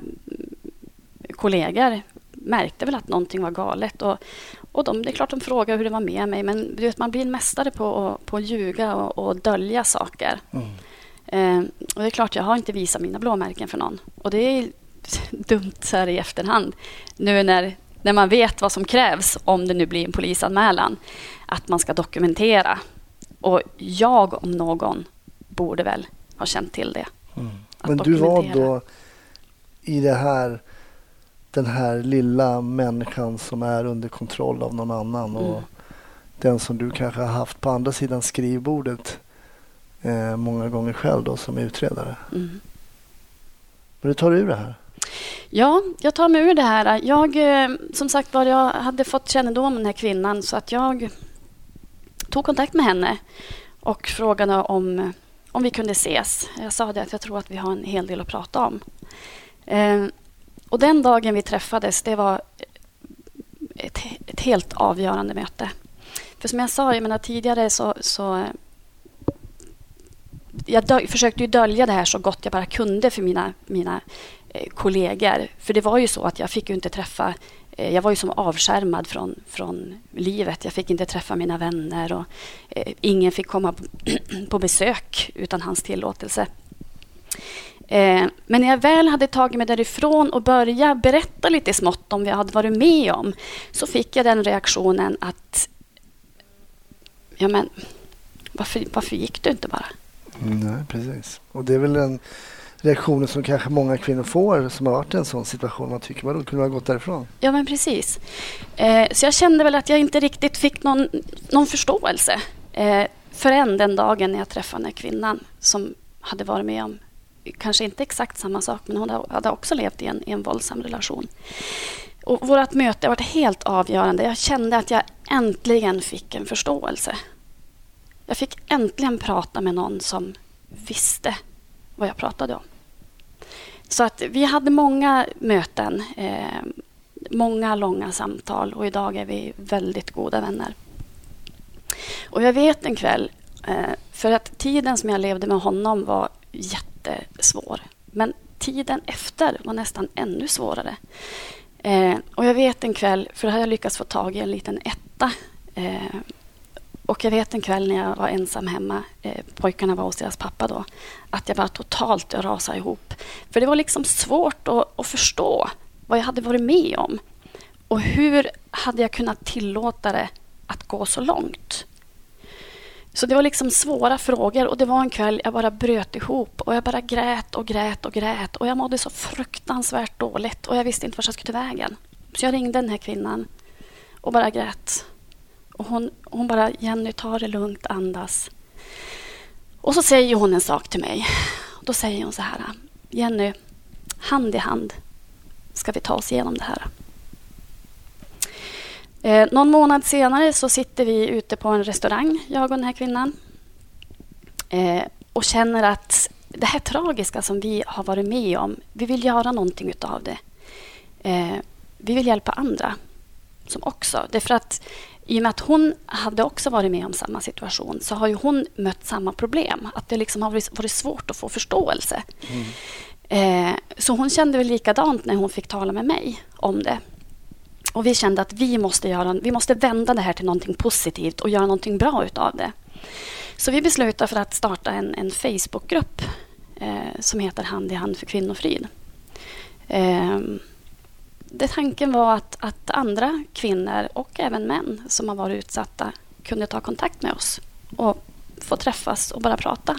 kollegor märkte väl att någonting var galet. Och, och de, det är klart de frågade hur det var med mig. Men du vet, man blir en mästare på att, på att ljuga och, och dölja saker. Mm. Eh, och det är klart, jag har inte visat mina blåmärken för någon. Och det är dumt så här i efterhand. Nu när, när man vet vad som krävs om det nu blir en polisanmälan. Att man ska dokumentera. Och jag om någon borde väl ha känt till det. Mm. Men du var då i det här den här lilla människan som är under kontroll av någon annan. Och mm. den som du kanske har haft på andra sidan skrivbordet eh, många gånger själv då som utredare. Mm. Men du tar ur det här? Ja, jag tar mig ur det här. Jag, som sagt var, jag hade fått kännedom om den här kvinnan så att jag tog kontakt med henne och frågade om, om vi kunde ses. Jag sa det att jag tror att vi har en hel del att prata om. Eh, och den dagen vi träffades, det var ett, ett helt avgörande möte. För som jag sa, jag menar, tidigare så... så jag dö- försökte ju dölja det här så gott jag bara kunde för mina, mina eh, kollegor. För det var ju så att jag fick ju inte träffa... Eh, jag var ju som avskärmad från, från livet. Jag fick inte träffa mina vänner och eh, ingen fick komma på, på besök utan hans tillåtelse. Eh, men när jag väl hade tagit mig därifrån och började berätta lite smått om vad jag hade varit med om, så fick jag den reaktionen att ja men, varför, varför gick du inte bara? Nej, precis. Och det är väl en reaktion som kanske många kvinnor får som har varit i en sån situation. Man tycker, vadå, kunde ha gått därifrån? Ja, men precis. Eh, så jag kände väl att jag inte riktigt fick någon, någon förståelse eh, förrän den dagen när jag träffade den här kvinnan som hade varit med om kanske inte exakt samma sak, men hon hade också levt i en, i en våldsam relation. Och vårt möte var helt avgörande. Jag kände att jag äntligen fick en förståelse. Jag fick äntligen prata med någon som visste vad jag pratade om. Så att vi hade många möten, eh, många långa samtal och idag är vi väldigt goda vänner. Och jag vet en kväll, eh, för att tiden som jag levde med honom var jättesvår. Men tiden efter var nästan ännu svårare. Eh, och jag vet en kväll, för då hade jag lyckats få tag i en liten etta. Eh, och jag vet en kväll när jag var ensam hemma, eh, pojkarna var hos deras pappa då, att jag bara totalt rasade ihop. För det var liksom svårt att, att förstå vad jag hade varit med om. Och hur hade jag kunnat tillåta det att gå så långt? Så det var liksom svåra frågor och det var en kväll jag bara bröt ihop och jag bara grät och grät och grät och jag mådde så fruktansvärt dåligt och jag visste inte vart jag skulle ta vägen. Så jag ringde den här kvinnan och bara grät. Och hon, hon bara, Jenny, ta det lugnt, andas. Och så säger hon en sak till mig. Då säger hon så här: Jenny, hand i hand ska vi ta oss igenom det här. Eh, någon månad senare så sitter vi ute på en restaurang, jag och den här kvinnan. Eh, och känner att det här tragiska som vi har varit med om, vi vill göra någonting utav det. Eh, vi vill hjälpa andra som också. Det är för att i och med att hon hade också varit med om samma situation så har ju hon mött samma problem. Att det liksom har varit svårt att få förståelse. Mm. Eh, så hon kände väl likadant när hon fick tala med mig om det. Och vi kände att vi måste, göra, vi måste vända det här till någonting positivt och göra någonting bra utav det. Så vi beslutade för att starta en, en Facebookgrupp eh, som heter Hand i hand för kvinnofrid. Eh, det tanken var att, att andra kvinnor och även män som har varit utsatta kunde ta kontakt med oss och få träffas och bara prata.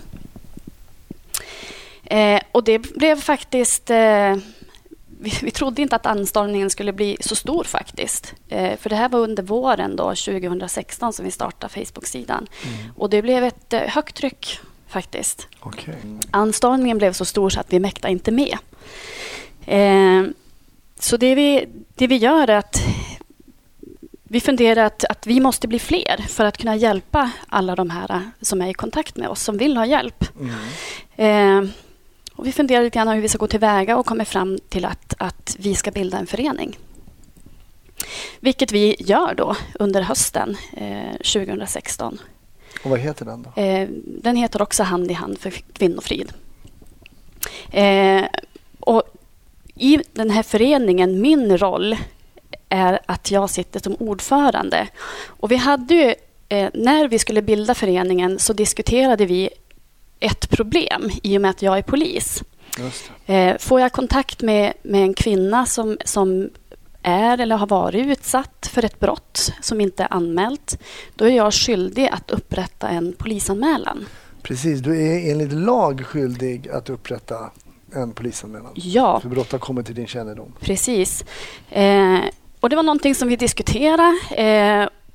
Eh, och det blev faktiskt... Eh, vi, vi trodde inte att anstormningen skulle bli så stor faktiskt. Eh, för det här var under våren då, tjugohundrasexton som vi startade Facebook-sidan. Mm. Och det blev ett eh, högt tryck faktiskt. Okay. Anstormningen blev så stor så att vi mäktade inte med. Eh, så det vi, det vi gör är att vi funderar att, att vi måste bli fler för att kunna hjälpa alla de här som är i kontakt med oss, som vill ha hjälp. Mm. Eh, och vi funderar lite grann hur vi ska gå tillväga och kommer fram till att, att vi ska bilda en förening. Vilket vi gör då under hösten eh, tjugohundrasexton. Och vad heter den då? Eh, den heter också Hand i hand för kvinnofrid. Eh, och i den här föreningen, min roll är att jag sitter som ordförande. Och vi hade ju, eh, när vi skulle bilda föreningen så diskuterade vi ett problem i och med att jag är polis. Just eh, får jag kontakt med, med en kvinna som, som är eller har varit utsatt för ett brott som inte är anmält, då är jag skyldig att upprätta en polisanmälan. Precis, du är enligt lag skyldig att upprätta en polisanmälan. Ja. För brott har kommit till din kännedom. Precis. Eh, och det var någonting som vi diskuterade. Eh,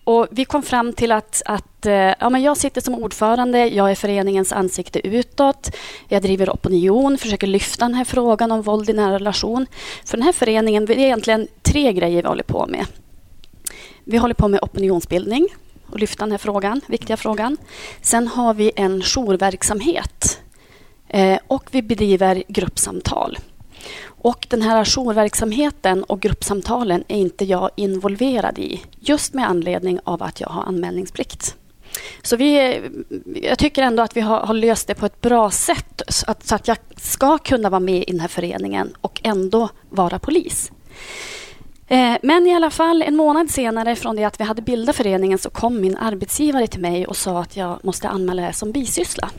och vi kom fram till att, att ja, men jag sitter som ordförande, jag är föreningens ansikte utåt, jag driver opinion, försöker lyfta den här frågan om våld i nära relation. För den här föreningen, det är egentligen tre grejer vi håller på med. Vi håller på med opinionsbildning och lyfta den här frågan, viktiga frågan. Sen har vi en jourverksamhet eh, och vi bedriver gruppsamtal. Och den här jourverksamheten och gruppsamtalen är inte jag involverad i, just med anledning av att jag har anmälningsplikt. Så vi, jag tycker ändå att vi har, har löst det på ett bra sätt så att, så att jag ska kunna vara med i den här föreningen och ändå vara polis. Eh, men i alla fall en månad senare från det att vi hade bildat föreningen så kom min arbetsgivare till mig och sa att jag måste anmäla det som bisyssla.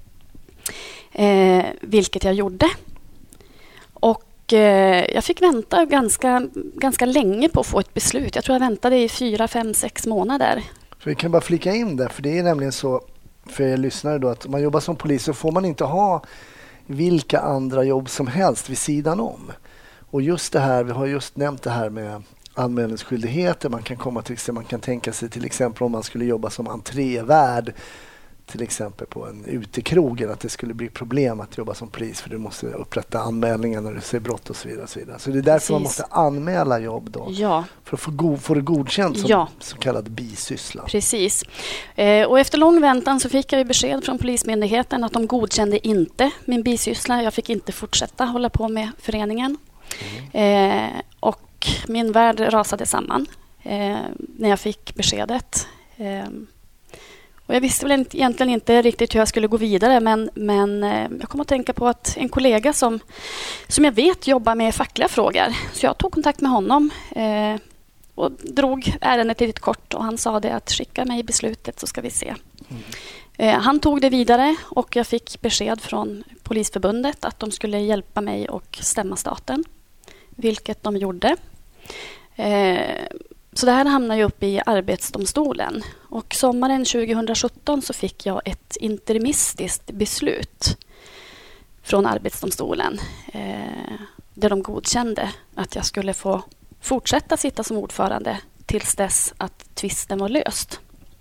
Eh, vilket jag gjorde. Och eh, jag fick vänta ganska, ganska länge på att få ett beslut. Jag tror jag väntade i fyra, fem, sex månader. Så vi kan bara flika in det, för det är nämligen så för er lyssnare då att om man jobbar som polis så får man inte ha vilka andra jobb som helst vid sidan om. Och just det här, vi har just nämnt det här med anmälningsskyldigheter. Man kan komma till, man kan tänka sig till exempel om man skulle jobba som entrévärd till exempel på en utekrog, att det skulle bli problem att jobba som polis för du måste upprätta anmälningar när du ser brott och så vidare. Och så, vidare. Så det är därför Precis. man måste anmäla jobb då. Ja. För att få, go- få det godkänt som ja. så kallad bisyssla. Precis. Eh, och efter lång väntan så fick jag ju besked från Polismyndigheten att de godkände inte min bisyssla. Jag fick inte fortsätta hålla på med föreningen. Mm. Eh, och min värld rasade samman eh, när jag fick beskedet. Eh, Och jag visste väl egentligen inte riktigt hur jag skulle gå vidare, men, men jag kom att tänka på att en kollega som, som jag vet jobbar med fackliga frågor. Så jag tog kontakt med honom eh, och drog ärendet lite kort och han sa det att skicka mig beslutet så ska vi se. Mm. Eh, han tog det vidare och jag fick besked från Polisförbundet att de skulle hjälpa mig och stämma staten, vilket de gjorde. Eh, Så det här hamnar ju upp i Arbetsdomstolen. Och sommaren tjugohundrasjutton så fick jag ett interimistiskt beslut från Arbetsdomstolen. Eh, där de godkände att jag skulle få fortsätta sitta som ordförande tills dess att tvisten var löst.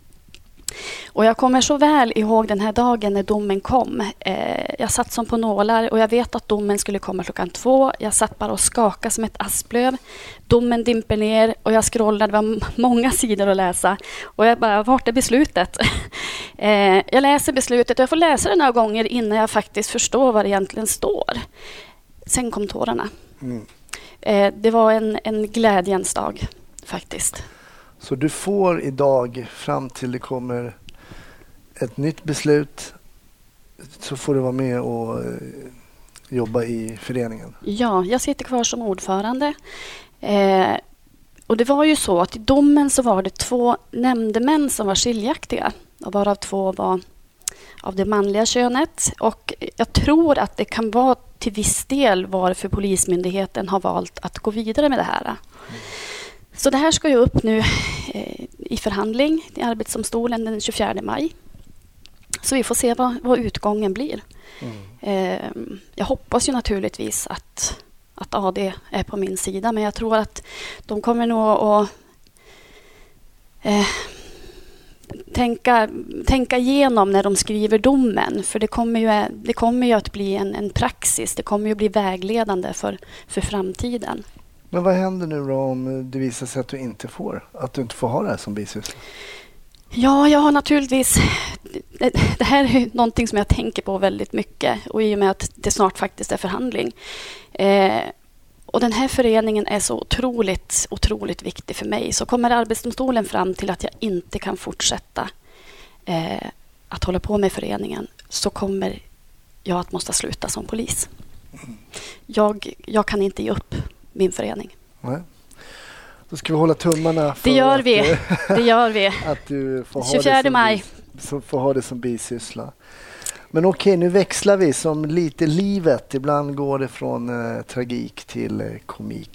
Och jag kommer så väl ihåg den här dagen när domen kom. Eh, jag satt som på nålar och jag vet att domen skulle komma klockan två. Jag satt bara och skakade som ett asplöv. Domen dimper ner och jag scrollade. Det var många sidor att läsa. Och jag bara, vart är beslutet? eh, jag läser beslutet och jag får läsa det några gånger innan jag faktiskt förstår vad det egentligen står. Sen kom tårarna. Mm. Eh, det var en, en glädjens dag faktiskt. Så du får idag fram till det kommer ett nytt beslut så får du vara med och jobba i föreningen? Ja, jag sitter kvar som ordförande. Eh, och det var ju så att i domen så var det två nämndemän som var skiljaktiga. Och varav två var av det manliga könet. Och jag tror att det kan vara till viss del varför Polismyndigheten har valt att gå vidare med det här. Mm. Så det här ska ju upp nu eh, i förhandling i Arbetsdomstolen den tjugofjärde maj. Så vi får se vad, vad utgången blir. Mm. Eh, jag hoppas ju naturligtvis att, att A D är på min sida. Men jag tror att de kommer nog att eh, tänka, tänka igenom när de skriver domen. För det kommer ju, det kommer ju att bli en, en praxis. Det kommer ju att bli vägledande för, för framtiden. Men vad händer nu då om det visar sig att du inte får, att du inte får ha det här som bisyssla? Ja, jag har naturligtvis... Det, det här är någonting som jag tänker på väldigt mycket. Och i och med att det snart faktiskt är förhandling. Eh, och den här föreningen är så otroligt, otroligt viktig för mig. Så kommer Arbetsdomstolen fram till att jag inte kan fortsätta eh, att hålla på med föreningen. Så kommer jag att måste sluta som polis. Jag, jag kan inte ge upp min förening. Nej. Då ska vi hålla tummarna för det gör att, vi. Det gör vi. att du får ha, tjugofjärde maj. Bis, får ha det som bisyssla. Men okej, nu växlar vi som lite livet. Ibland går det från eh, tragik till eh, komik.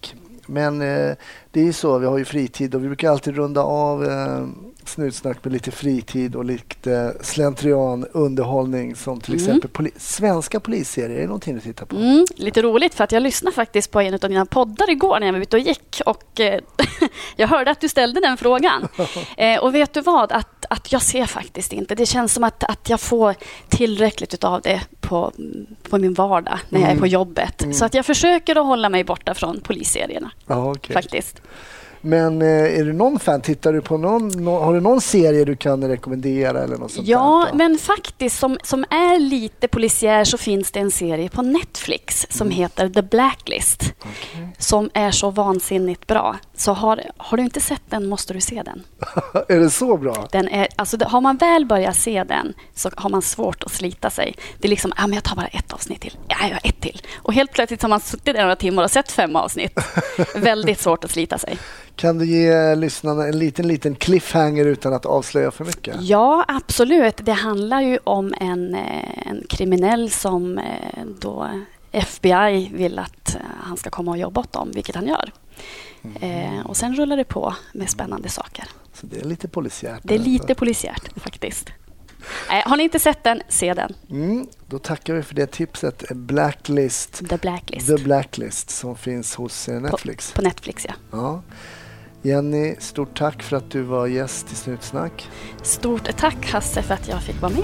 Men eh, det är ju så, vi har ju fritid och vi brukar alltid runda av eh, snutsnack med lite fritid och lite slentrian underhållning som till Mm. exempel poli- svenska polisserier. Är det någonting du tittar på? Mm, lite roligt för att jag lyssnade faktiskt på en av dina poddar igår när jag var ute och gick och eh, jag hörde att du ställde den frågan. Eh, och vet du vad? Att, att jag ser faktiskt inte. Det känns som att, att jag får tillräckligt av det på, på min vardag när jag är på jobbet. Mm. Så att jag försöker att hålla mig borta från polisserierna. Ja, okej. Faktiskt. Men eh, är du någon fan? Tittar du på någon, nå- har du någon serie du kan rekommendera eller något sånt Ja, där? men faktiskt som, som är lite polisiär så finns det en serie på Netflix som Mm. heter The Blacklist. Okay. Som är så vansinnigt bra. Så har, har du inte sett den måste du se den. Är det så bra? Den är, alltså, det- har man väl börjat se den så har man svårt att slita sig. Det är liksom, ja, men jag tar bara ett avsnitt till. Ja, jag har ett till. Och helt plötsligt har man suttit där några timmar och sett fem avsnitt. Väldigt svårt att slita sig. Kan du ge lyssnarna en liten, liten cliffhanger utan att avslöja för mycket? Ja, absolut. Det handlar ju om en, eh, en kriminell som eh, då F B I vill att eh, han ska komma och jobba åt dem, vilket han gör. Eh, och sen rullar det på med spännande saker. Så det är lite polisiärt. Det är lite polisiärt faktiskt. Eh, har ni inte sett den, se den. Mm, då tackar vi för det tipset. Blacklist. The Blacklist. The Blacklist som finns hos eh, Netflix. På Netflix, ja. Ja. Jenny, stort tack för att du var gäst i Snutsnack. Stort tack Hasse för att jag fick vara med.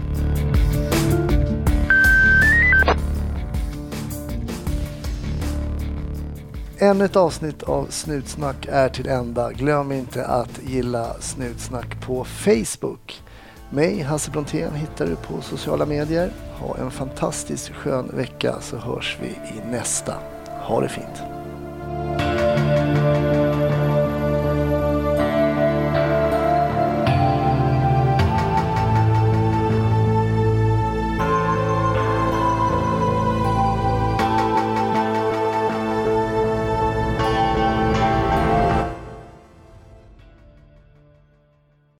Ännu ett avsnitt av Snutsnack är till ända. Glöm inte att gilla Snutsnack på Facebook. Mig, Hasse Brontén, hittar du på sociala medier. Ha en fantastiskt skön vecka så hörs vi i nästa. Ha det fint.